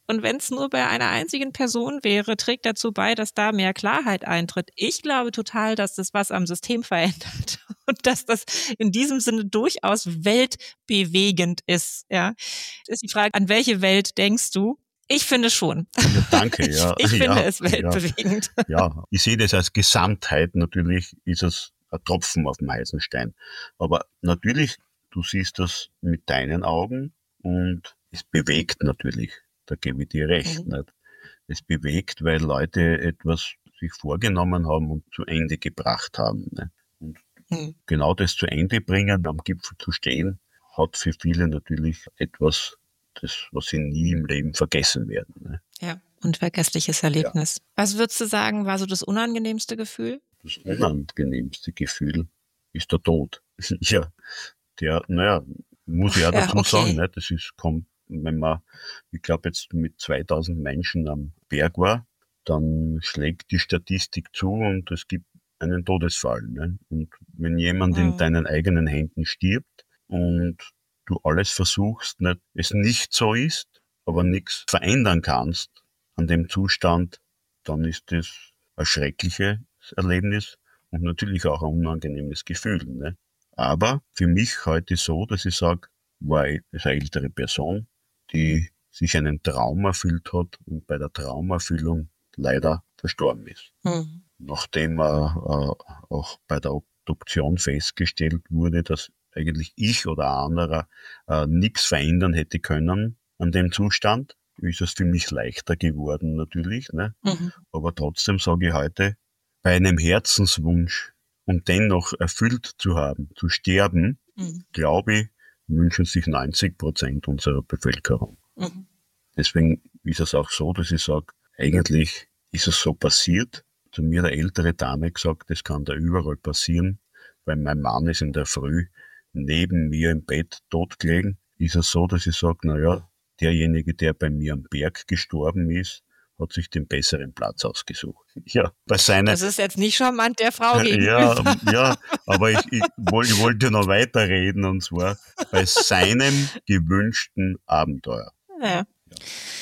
und wenn es nur bei einer einzigen Person wäre, trägt dazu bei, dass da mehr Klarheit eintritt. Ich glaube total, dass das was am System verändert und dass das in diesem Sinne durchaus weltbewegend ist. Ja, ist die Frage, an welche Welt denkst du? Ich finde schon. Ja, danke, ja. Ich, ich finde ja, es weltbewegend. Ja. ja, ich sehe das als Gesamtheit. Natürlich ist es ein Tropfen auf dem heißen Stein. Aber natürlich, du siehst das mit deinen Augen und es bewegt natürlich. Da gebe ich dir recht. Mhm. Nicht? Es bewegt, weil Leute etwas sich vorgenommen haben und zu Ende gebracht haben. Nicht? Und mhm. genau das zu Ende bringen, am Gipfel zu stehen, hat für viele natürlich etwas, das, was sie nie im Leben vergessen werden. Ne? Ja, unvergessliches Erlebnis. Ja. Was würdest du sagen, war so das unangenehmste Gefühl? Das unangenehmste Gefühl ist der Tod. Ja, der, naja, muss ich auch dazu ja, okay. sagen, ne, das ist, kommt, wenn man, ich glaube jetzt mit zweitausend Menschen am Berg war, dann schlägt die Statistik zu und es gibt einen Todesfall. Ne? Und wenn jemand oh. in deinen eigenen Händen stirbt und du alles versuchst, nicht, es nicht so ist, aber nichts verändern kannst an dem Zustand, dann ist das ein schreckliches Erlebnis und natürlich auch ein unangenehmes Gefühl. Ne? Aber für mich heute so, dass ich sage, war ich eine ältere Person, die sich einen Traum erfüllt hat und bei der Traumerfüllung leider verstorben ist. Mhm. Nachdem äh, äh, auch bei der Obduktion festgestellt wurde, dass eigentlich ich oder ein anderer äh, nichts verändern hätte können an dem Zustand, ist es für mich leichter geworden natürlich. Ne? Mhm. Aber trotzdem sage ich heute, bei einem Herzenswunsch und dennoch erfüllt zu haben, zu sterben, mhm. glaube ich, wünschen sich neunzig Prozent unserer Bevölkerung. Mhm. Deswegen ist es auch so, dass ich sage, eigentlich ist es so passiert. Zu mir eine ältere Dame gesagt, das kann da überall passieren, weil mein Mann ist in der Früh neben mir im Bett tot gelegen. Ist es so, dass ich sage, naja, derjenige, der bei mir am Berg gestorben ist, hat sich den besseren Platz ausgesucht. Ja, bei seiner. Das ist jetzt nicht charmant der Frau gegenüber. Ja, ja, aber ich, ich, ich wollte noch weiterreden, und zwar bei seinem gewünschten Abenteuer. Ja. ja.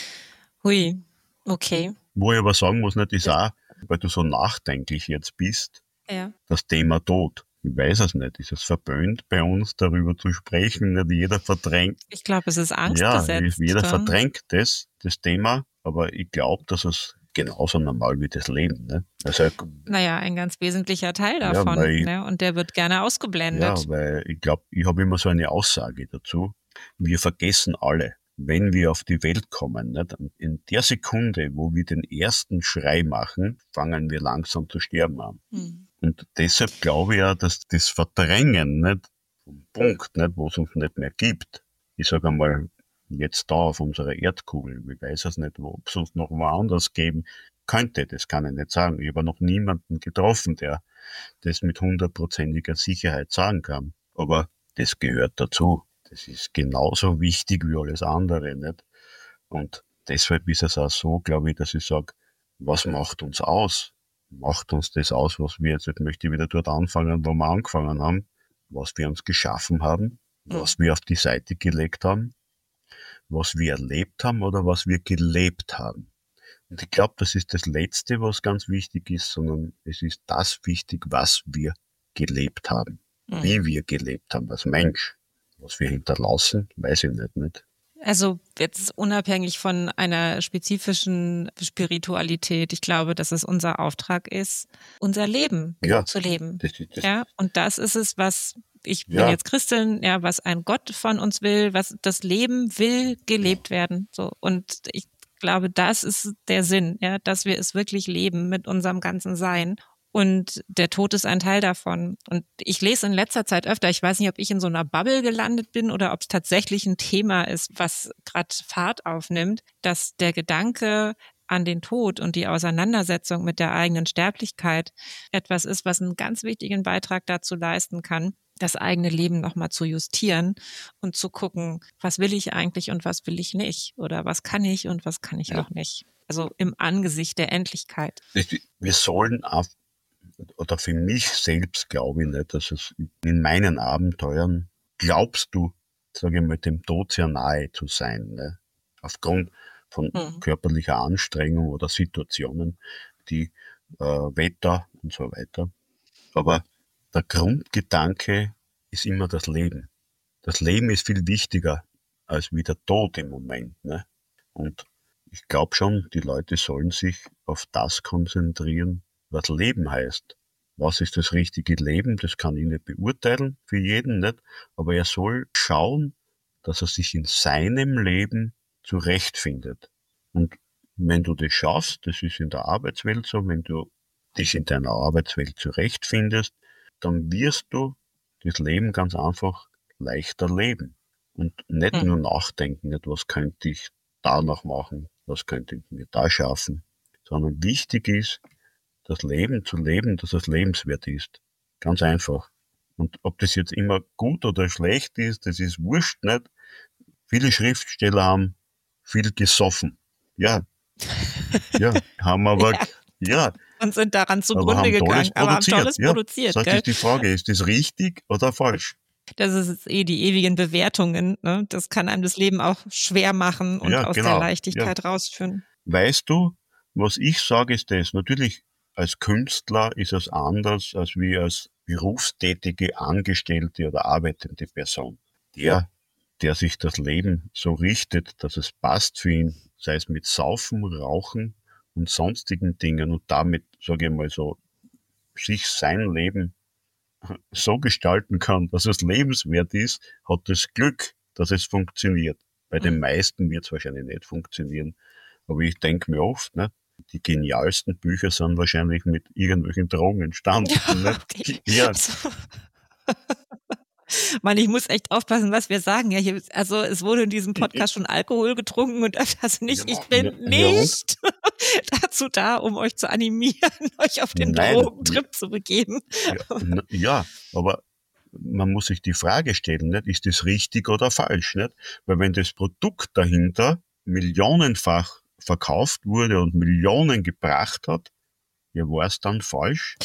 Hui, okay. Wo ich aber sagen muss, nicht, ist ja. auch, weil du so nachdenklich jetzt bist, ja. das Thema Tod. Ich weiß es nicht. Ist es verböhnt, bei uns darüber zu sprechen? Nicht jeder verdrängt. Ich glaube, es ist angstbesetzt. Ja, jeder verdrängt das, das Thema. Aber ich glaube, dass es genauso normal wie das Leben. Ne? Also, naja, ein ganz wesentlicher Teil davon. Ja, ich, ne? Und der wird gerne ausgeblendet. Ja, weil ich glaube, ich habe immer so eine Aussage dazu. Wir vergessen alle, wenn wir auf die Welt kommen, nicht? In der Sekunde, wo wir den ersten Schrei machen, fangen wir langsam zu sterben an. Mhm. Und deshalb glaube ich ja, dass das Verdrängen nicht vom Punkt, nicht, wo es uns nicht mehr gibt, ich sage einmal, jetzt da auf unserer Erdkugel, ich weiß es nicht, ob es uns noch woanders geben könnte, das kann ich nicht sagen. Ich habe noch niemanden getroffen, der das mit hundertprozentiger Sicherheit sagen kann. Aber das gehört dazu. Das ist genauso wichtig wie alles andere, nicht? Und deshalb ist es auch so, glaube ich, dass ich sage, was macht uns aus? Macht uns das aus, was wir jetzt, jetzt möchte ich wieder dort anfangen, wo wir angefangen haben, was wir uns geschaffen haben, was wir auf die Seite gelegt haben, was wir erlebt haben oder was wir gelebt haben. Und ich glaube, das ist das Letzte, was ganz wichtig ist, sondern es ist das wichtig, was wir gelebt haben, mhm. wie wir gelebt haben als Mensch. Was wir hinterlassen, weiß ich nicht. nicht. Also jetzt unabhängig von einer spezifischen Spiritualität, ich glaube, dass es unser Auftrag ist, unser Leben ja, zu leben. Das, das, ja, und das ist es, was ich bin ja. jetzt Christin, ja, was ein Gott von uns will, was das Leben will gelebt ja. werden. So, und ich glaube, das ist der Sinn, ja, dass wir es wirklich leben mit unserem ganzen Sein. Und der Tod ist ein Teil davon. Und ich lese in letzter Zeit öfter, ich weiß nicht, ob ich in so einer Bubble gelandet bin oder ob es tatsächlich ein Thema ist, was gerade Fahrt aufnimmt, dass der Gedanke an den Tod und die Auseinandersetzung mit der eigenen Sterblichkeit etwas ist, was einen ganz wichtigen Beitrag dazu leisten kann, das eigene Leben nochmal zu justieren und zu gucken, was will ich eigentlich und was will ich nicht? Oder was kann ich und was kann ich ja. auch nicht? Also im Angesicht der Endlichkeit. Wir sollen auf oder für mich selbst glaube ich nicht, dass es in meinen Abenteuern, glaubst du, sage ich mal, dem Tod sehr nahe zu sein, ne? Aufgrund von Mhm. körperlicher Anstrengung oder Situationen, die äh, Wetter und so weiter. Aber der Grundgedanke ist immer das Leben. Das Leben ist viel wichtiger als wie der Tod im Moment. Ne? Und ich glaube schon, die Leute sollen sich auf das konzentrieren, was Leben heißt. Was ist das richtige Leben? Das kann ich nicht beurteilen, für jeden nicht. Aber er soll schauen, dass er sich in seinem Leben zurechtfindet. Und wenn du das schaffst, das ist in der Arbeitswelt so, wenn du dich in deiner Arbeitswelt zurechtfindest, dann wirst du das Leben ganz einfach leichter leben. Und nicht Mhm. nur nachdenken, nicht, was könnte ich da noch machen, was könnte ich mir da schaffen, sondern wichtig ist, das Leben zu leben, dass es lebenswert ist. Ganz einfach. Und ob das jetzt immer gut oder schlecht ist, das ist wurscht nicht. Viele Schriftsteller haben viel gesoffen. Ja, ja, haben aber, Ja. ja, Und sind daran aber zugrunde haben Tolles gegangen, aber haben produziert. Tolles Ja, produziert. das Gell? ist die Frage, ist das richtig oder falsch? Das ist eh die ewigen Bewertungen. Ne? Das kann einem das Leben auch schwer machen und Ja, aus genau. der Ja. Leichtigkeit rausführen. Weißt du, was ich sage, ist das. Natürlich, als Künstler ist es anders als wie als berufstätige, angestellte oder arbeitende Person. Der, der sich das Leben so richtet, dass es passt für ihn, sei es mit Saufen, Rauchen und sonstigen Dingen und damit, sage ich mal so, sich sein Leben so gestalten kann, dass es lebenswert ist, hat das Glück, dass es funktioniert. Bei den Mhm. meisten wird es wahrscheinlich nicht funktionieren. Aber ich denke mir oft, ne, die genialsten Bücher sind wahrscheinlich mit irgendwelchen Drogen entstanden. Ne? Okay. Ja, Also, Mann, ich muss echt aufpassen, was wir sagen. Ja, hier, also es wurde in diesem Podcast schon Alkohol getrunken und öfters nicht. Ich bin Ja, ja, und? nicht dazu da, um euch zu animieren, euch auf den Nein, Drogentrip zu begeben. ja, n- ja, aber man muss sich die Frage stellen, nicht? Ist das richtig oder falsch? Nicht? Weil wenn das Produkt dahinter millionenfach verkauft wurde und Millionen gebracht hat, ja, war es dann falsch?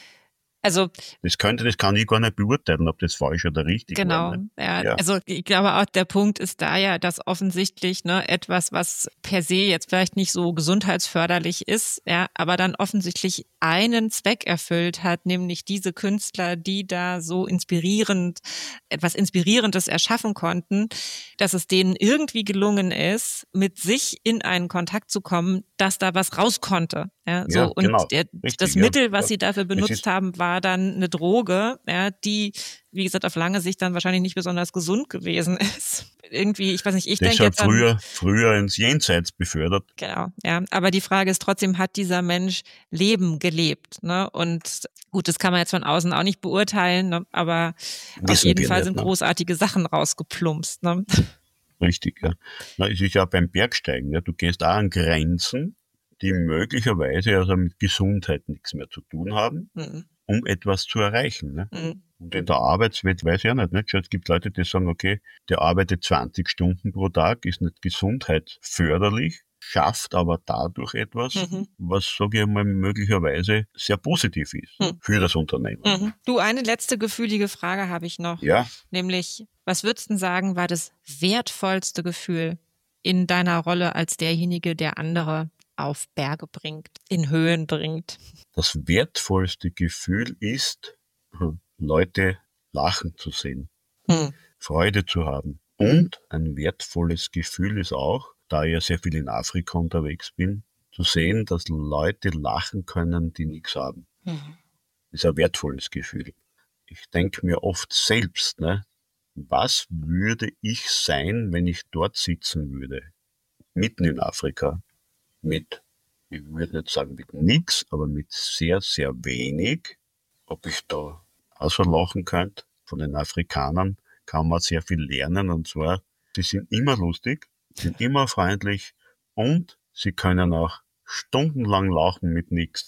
Also Das könnte, das kann ich gar nicht beurteilen, ob das falsch oder richtig genau, war. Ne? ja. Ja. Also ich glaube auch, der Punkt ist da ja, dass offensichtlich ne, etwas, was per se jetzt vielleicht nicht so gesundheitsförderlich ist, ja, aber dann offensichtlich einen Zweck erfüllt hat, nämlich diese Künstler, die da so inspirierend, etwas Inspirierendes erschaffen konnten, dass es denen irgendwie gelungen ist, mit sich in einen Kontakt zu kommen, dass da was raus konnte. Ja, so, Ja, und genau. der, Richtig, das ja. Mittel, was Ja. sie dafür Es benutzt ist- haben, war dann eine Droge, ja, die, wie gesagt, auf lange Sicht dann wahrscheinlich nicht besonders gesund gewesen ist. Irgendwie, ich weiß nicht, ich denke Deshalb jetzt an, früher, früher ins Jenseits befördert. genau, ja. Aber die Frage ist trotzdem, hat dieser Mensch Leben gelebt, ne? Und gut, das kann man jetzt von außen auch nicht beurteilen, ne? Aber auf Wissen jeden wir Fall nicht, sind ne? großartige Sachen rausgeplumpst, ne? Richtig, ja. Na, es ist ja beim Bergsteigen, ja. Du gehst auch an Grenzen, die möglicherweise also mit Gesundheit nichts mehr zu tun haben, Mhm. um etwas zu erreichen. Ne? Mhm. Und in der Arbeitswelt weiß ich auch nicht, nicht. Es gibt Leute, die sagen, okay, der arbeitet zwanzig Stunden pro Tag, ist nicht gesundheitsförderlich, schafft aber dadurch etwas, Mhm. was, sage ich mal, möglicherweise sehr positiv ist Mhm. für das Unternehmen. Mhm. Du, eine letzte gefühlige Frage habe ich noch. Ja, Nämlich, was würdest du denn sagen, war das wertvollste Gefühl in deiner Rolle als derjenige, der andere auf Berge bringt, in Höhen bringt? das wertvollste Gefühl ist, hm, Leute lachen zu sehen, Hm. Freude zu haben. Und ein wertvolles Gefühl ist auch, da ich ja sehr viel in Afrika unterwegs bin, zu sehen, dass Leute lachen können, die nichts haben. Mhm. Das ist ein wertvolles Gefühl. Ich denke mir oft selbst, ne, was würde ich sein, wenn ich dort sitzen würde? Mitten in Afrika. Mit, ich würde nicht sagen mit nichts, aber mit sehr, sehr wenig. Ob ich da auslachen könnte. Von den Afrikanern kann man sehr viel lernen. Und zwar, sie sind immer lustig, sind immer freundlich und sie können auch stundenlang lachen mit nichts.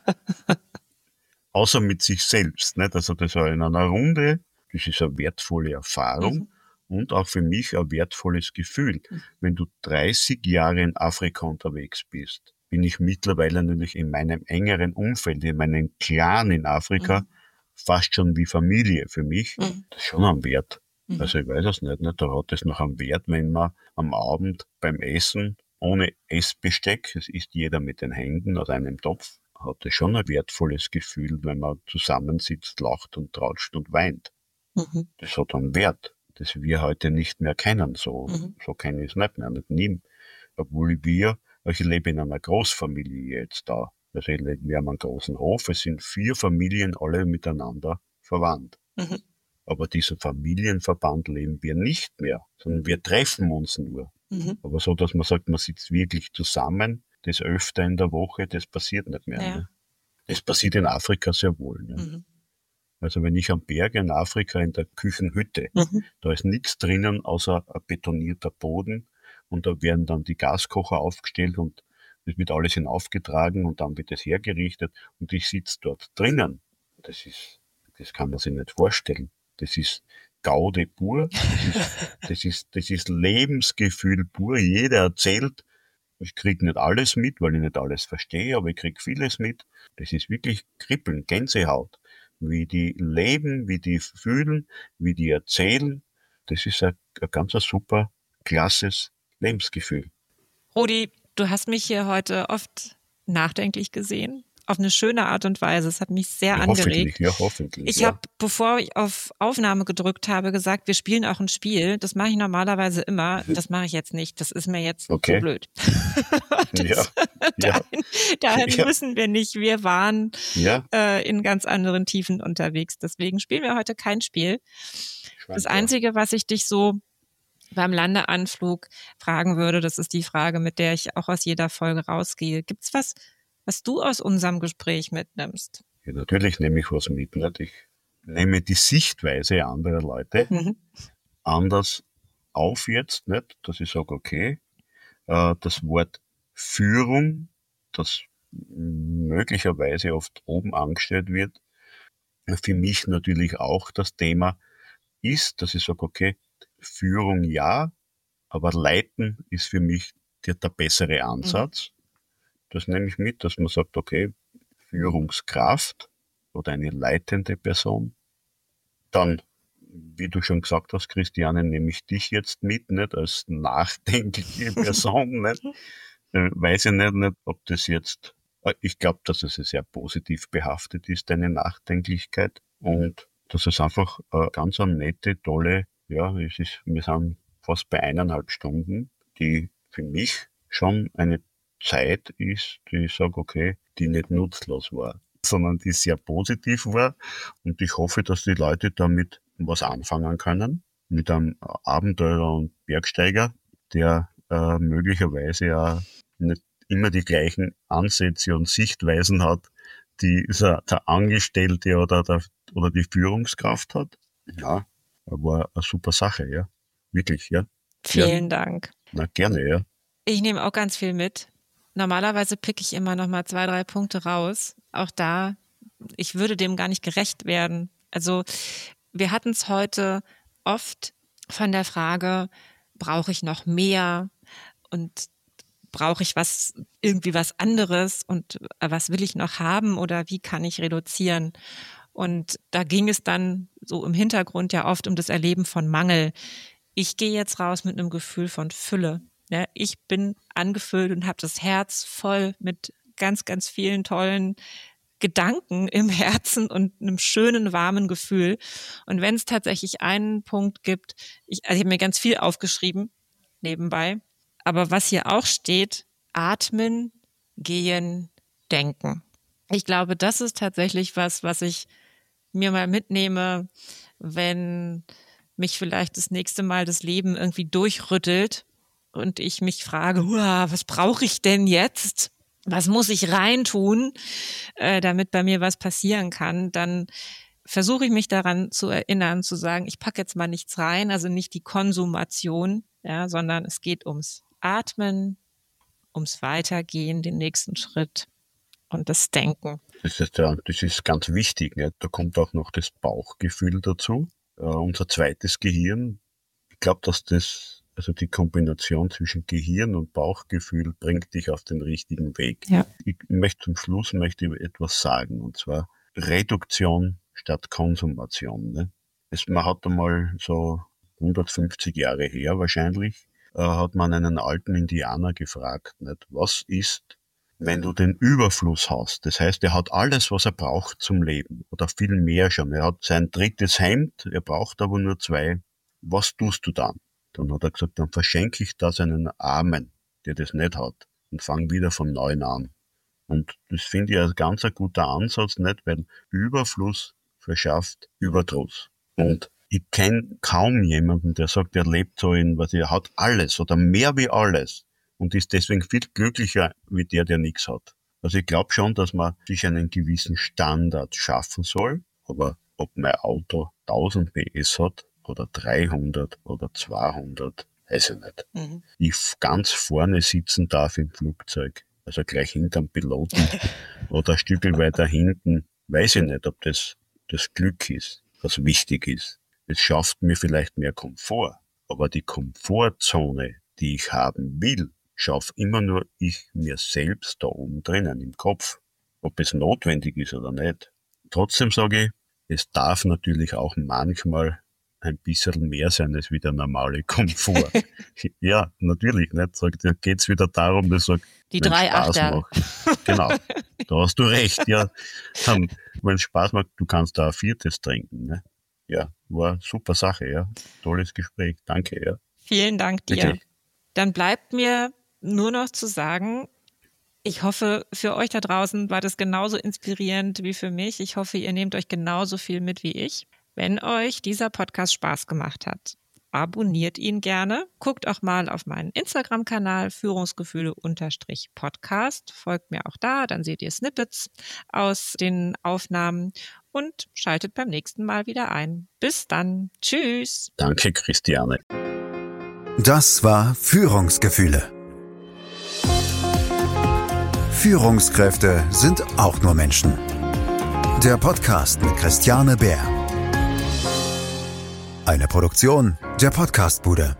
Außer mit sich selbst. Nicht? Also das war in einer Runde, das ist eine wertvolle Erfahrung Mhm. und auch für mich ein wertvolles Gefühl. Wenn du dreißig Jahre in Afrika unterwegs bist, bin ich mittlerweile natürlich in meinem engeren Umfeld, in meinem Clan in Afrika, Mhm. fast schon wie Familie für mich. Mhm. Das ist schon ein Wert. Mhm. Also ich weiß es nicht, nicht. Da hat es noch einen Wert, wenn man am Abend beim Essen ohne Essbesteck, es isst jeder mit den Händen aus einem Topf, hat es schon ein wertvolles Gefühl, wenn man zusammensitzt, lacht und trautscht und weint. Mhm. Das hat einen Wert, das wir heute nicht mehr kennen. So, Mhm. so kenne ich es nicht mehr, nicht nie. Obwohl wir, also ich lebe in einer Großfamilie jetzt da. Also ich lebe, wir haben einen großen Hof, es sind vier Familien, alle miteinander verwandt. Mhm. Aber diesen Familienverband leben wir nicht mehr, sondern wir treffen uns nur. Mhm. Aber so, dass man sagt, man sitzt wirklich zusammen, das öfter in der Woche, das passiert nicht mehr. Ja. Ne? Das passiert in Afrika sehr wohl. Ne? Mhm. Also wenn ich am Berg in Afrika in der Küchenhütte, Mhm. da ist nichts drinnen außer ein betonierter Boden und da werden dann die Gaskocher aufgestellt und das wird alles hinaufgetragen und dann wird es hergerichtet und ich sitze dort drinnen. Das ist, das kann man sich nicht vorstellen. Das ist Gaude pur, das ist, das ist, das ist Lebensgefühl pur. Jeder erzählt, ich krieg nicht alles mit, weil ich nicht alles verstehe, aber ich krieg vieles mit. Das ist wirklich Kribbeln, Gänsehaut. Wie die leben, wie die fühlen, wie die erzählen. Das ist ein, ein ganz ein super, klasses Lebensgefühl. Rudi, du hast mich hier heute oft nachdenklich gesehen. Auf eine schöne Art und Weise. Es hat mich sehr Ja, angeregt. hoffentlich, ja, hoffentlich. Ich ja. habe, bevor ich auf Aufnahme gedrückt habe, gesagt, wir spielen auch ein Spiel. Das mache ich normalerweise immer. Das mache ich jetzt nicht. Das ist mir jetzt Okay. zu blöd. das, Ja, ja. dahin dahin Ja. müssen wir nicht. Wir waren Ja, äh, in ganz anderen Tiefen unterwegs. Deswegen spielen wir heute kein Spiel. Das Einzige, was ich dich so beim Landeanflug fragen würde, das ist die Frage, mit der ich auch aus jeder Folge rausgehe. Gibt's was, was du aus unserem Gespräch mitnimmst? Ja, natürlich nehme ich was mit. Nicht? Ich nehme die Sichtweise anderer Leute Mhm. anders auf jetzt, nicht? Dass ich sage, okay, äh, das Wort Führung, das möglicherweise oft oben angestellt wird, für mich natürlich auch das Thema ist, dass ich sage, okay, Führung ja, aber Leiten ist für mich der, der bessere Ansatz. Das nehme ich mit, dass man sagt, okay, Führungskraft oder eine leitende Person. Dann, wie du schon gesagt hast, Christiane, nehme ich dich jetzt mit, nicht als nachdenkliche Person. Nicht? Äh, weiß ich nicht, nicht, ob das jetzt, äh, ich glaube, dass es sehr positiv behaftet ist, deine Nachdenklichkeit. Und dass es einfach äh, ganz eine nette, tolle, ja, es ist, wir sind fast bei eineinhalb Stunden, die für mich schon eine Zeit ist, die ich sage, okay, die nicht nutzlos war, sondern die sehr positiv war. Und ich hoffe, dass die Leute damit was anfangen können, mit einem Abenteurer und Bergsteiger, der äh, möglicherweise ja nicht immer die gleichen Ansätze und Sichtweisen hat, die der, der Angestellte oder, der, oder die Führungskraft hat. Ja, war eine super Sache, ja. Wirklich, ja. Vielen ja. Dank. Na, gerne, ja. Ich nehme auch ganz viel mit. Normalerweise pick ich immer noch mal zwei, drei Punkte raus. Auch da, ich würde dem gar nicht gerecht werden. Also wir hatten es heute oft von der Frage, brauche ich noch mehr und brauche ich was, irgendwie was anderes und was will ich noch haben oder wie kann ich reduzieren? Und da ging es dann so im Hintergrund ja oft um das Erleben von Mangel. Ich gehe jetzt raus mit einem Gefühl von Fülle. Ja, ich bin angefüllt und habe das Herz voll mit ganz, ganz vielen tollen Gedanken im Herzen und einem schönen, warmen Gefühl. Und wenn es tatsächlich einen Punkt gibt, ich, also ich habe mir ganz viel aufgeschrieben nebenbei, aber was hier auch steht, atmen, gehen, denken. Ich glaube, das ist tatsächlich was, was ich mir mal mitnehme, wenn mich vielleicht das nächste Mal das Leben irgendwie durchrüttelt und ich mich frage, was brauche ich denn jetzt? Was muss ich reintun, äh, damit bei mir was passieren kann? Dann versuche ich mich daran zu erinnern, zu sagen, ich packe jetzt mal nichts rein, also nicht die Konsumation, ja, sondern es geht ums Atmen, ums Weitergehen, den nächsten Schritt und das Denken. Das ist, ja, das ist ganz wichtig. Ne? Da kommt auch noch das Bauchgefühl dazu. Äh, unser zweites Gehirn. Ich glaube, dass das, also die Kombination zwischen Gehirn und Bauchgefühl bringt dich auf den richtigen Weg. Ja. Ich möchte zum Schluss möchte ich etwas sagen, und zwar Reduktion statt Konsumation. Ne? Es, man hat einmal so hundertfünfzig Jahre her wahrscheinlich, äh, hat man einen alten Indianer gefragt, nicht? Was ist, wenn du den Überfluss hast? Das heißt, er hat alles, was er braucht zum Leben oder viel mehr schon. Er hat sein drittes Hemd, er braucht aber nur zwei. Was tust du dann? Dann hat er gesagt, dann verschenke ich das einen Armen, der das nicht hat, und fange wieder von neuem an. Und das finde ich ein ganz ein guter Ansatz, nicht? Weil Überfluss verschafft Überdruss. Und ich kenne kaum jemanden, der sagt, er lebt so in, was er hat alles oder mehr wie alles und ist deswegen viel glücklicher wie der, der nichts hat. Also ich glaube schon, dass man sich einen gewissen Standard schaffen soll, aber ob mein Auto tausend P S hat oder dreihundert oder zweihundert, weiß ich nicht. Mhm. Ich ganz vorne sitzen darf im Flugzeug, also gleich hinterm Piloten oder ein Stück weiter hinten, weiß ich nicht, ob das das Glück ist, was wichtig ist. Es schafft mir vielleicht mehr Komfort, aber die Komfortzone, die ich haben will, schaffe immer nur ich mir selbst da oben drinnen im Kopf, ob es notwendig ist oder nicht. Trotzdem sage ich, es darf natürlich auch manchmal ein bisschen mehr sein als wie der normale Komfort. Ja, natürlich, nicht? Da geht's wieder darum, dass sagt, die drei Spaß Achter. macht. Genau, da hast du recht. Ja, dann, wenn es Spaß macht, du kannst da ein viertes trinken. Ne? Ja, war eine super Sache, ja. Tolles Gespräch, danke, ja. Vielen Dank dir. Bitte. Dann bleibt mir nur noch zu sagen, ich hoffe, für euch da draußen war das genauso inspirierend wie für mich. Ich hoffe, ihr nehmt euch genauso viel mit wie ich. Wenn euch dieser Podcast Spaß gemacht hat, abonniert ihn gerne. Guckt auch mal auf meinen Instagram-Kanal Führungsgefühle-Podcast. Folgt mir auch da, dann seht ihr Snippets aus den Aufnahmen und schaltet beim nächsten Mal wieder ein. Bis dann. Tschüss. Danke, Christiane. Das war Führungsgefühle. Führungskräfte sind auch nur Menschen. Der Podcast mit Christiane Bär. Eine Produktion der Podcastbude.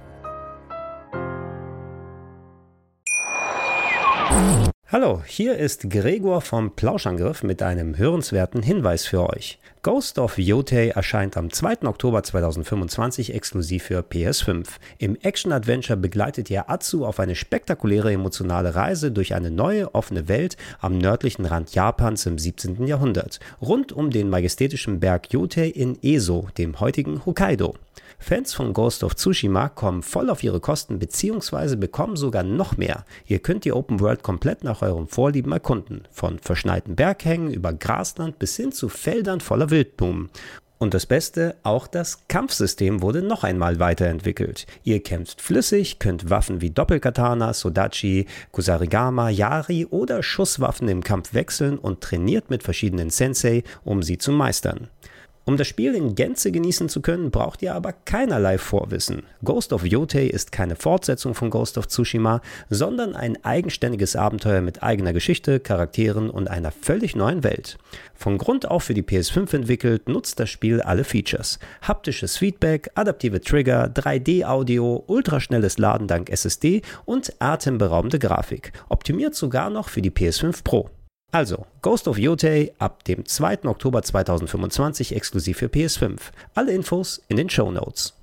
Hallo, hier ist Gregor vom Plauschangriff mit einem hörenswerten Hinweis für euch. Ghost of Yotei erscheint am zweiten Oktober zweitausendfünfundzwanzig exklusiv für P S fünf. Im Action-Adventure begleitet ihr Atsu auf eine spektakuläre emotionale Reise durch eine neue, offene Welt am nördlichen Rand Japans im siebzehnten Jahrhundert, rund um den majestätischen Berg Yotei in Eso, dem heutigen Hokkaido. Fans von Ghost of Tsushima kommen voll auf ihre Kosten bzw. bekommen sogar noch mehr. Ihr könnt die Open World komplett nach eurem Vorlieben erkunden, von verschneiten Berghängen über Grasland bis hin zu Feldern voller Wildblumen. Und das Beste, auch das Kampfsystem wurde noch einmal weiterentwickelt. Ihr kämpft flüssig, könnt Waffen wie Doppelkatana, Sodachi, Kusarigama, Yari oder Schusswaffen im Kampf wechseln und trainiert mit verschiedenen Sensei, um sie zu meistern. Um das Spiel in Gänze genießen zu können, braucht ihr aber keinerlei Vorwissen. Ghost of Yotei ist keine Fortsetzung von Ghost of Tsushima, sondern ein eigenständiges Abenteuer mit eigener Geschichte, Charakteren und einer völlig neuen Welt. Von Grund auf für die P S fünf entwickelt, nutzt das Spiel alle Features. Haptisches Feedback, adaptive Trigger, drei D Audio, ultraschnelles Laden dank S S D und atemberaubende Grafik. Optimiert sogar noch für die P S fünf Pro. Also, Ghost of Yotei ab dem zweiten Oktober zweitausendfünfundzwanzig exklusiv für P S fünf. Alle Infos in den Shownotes.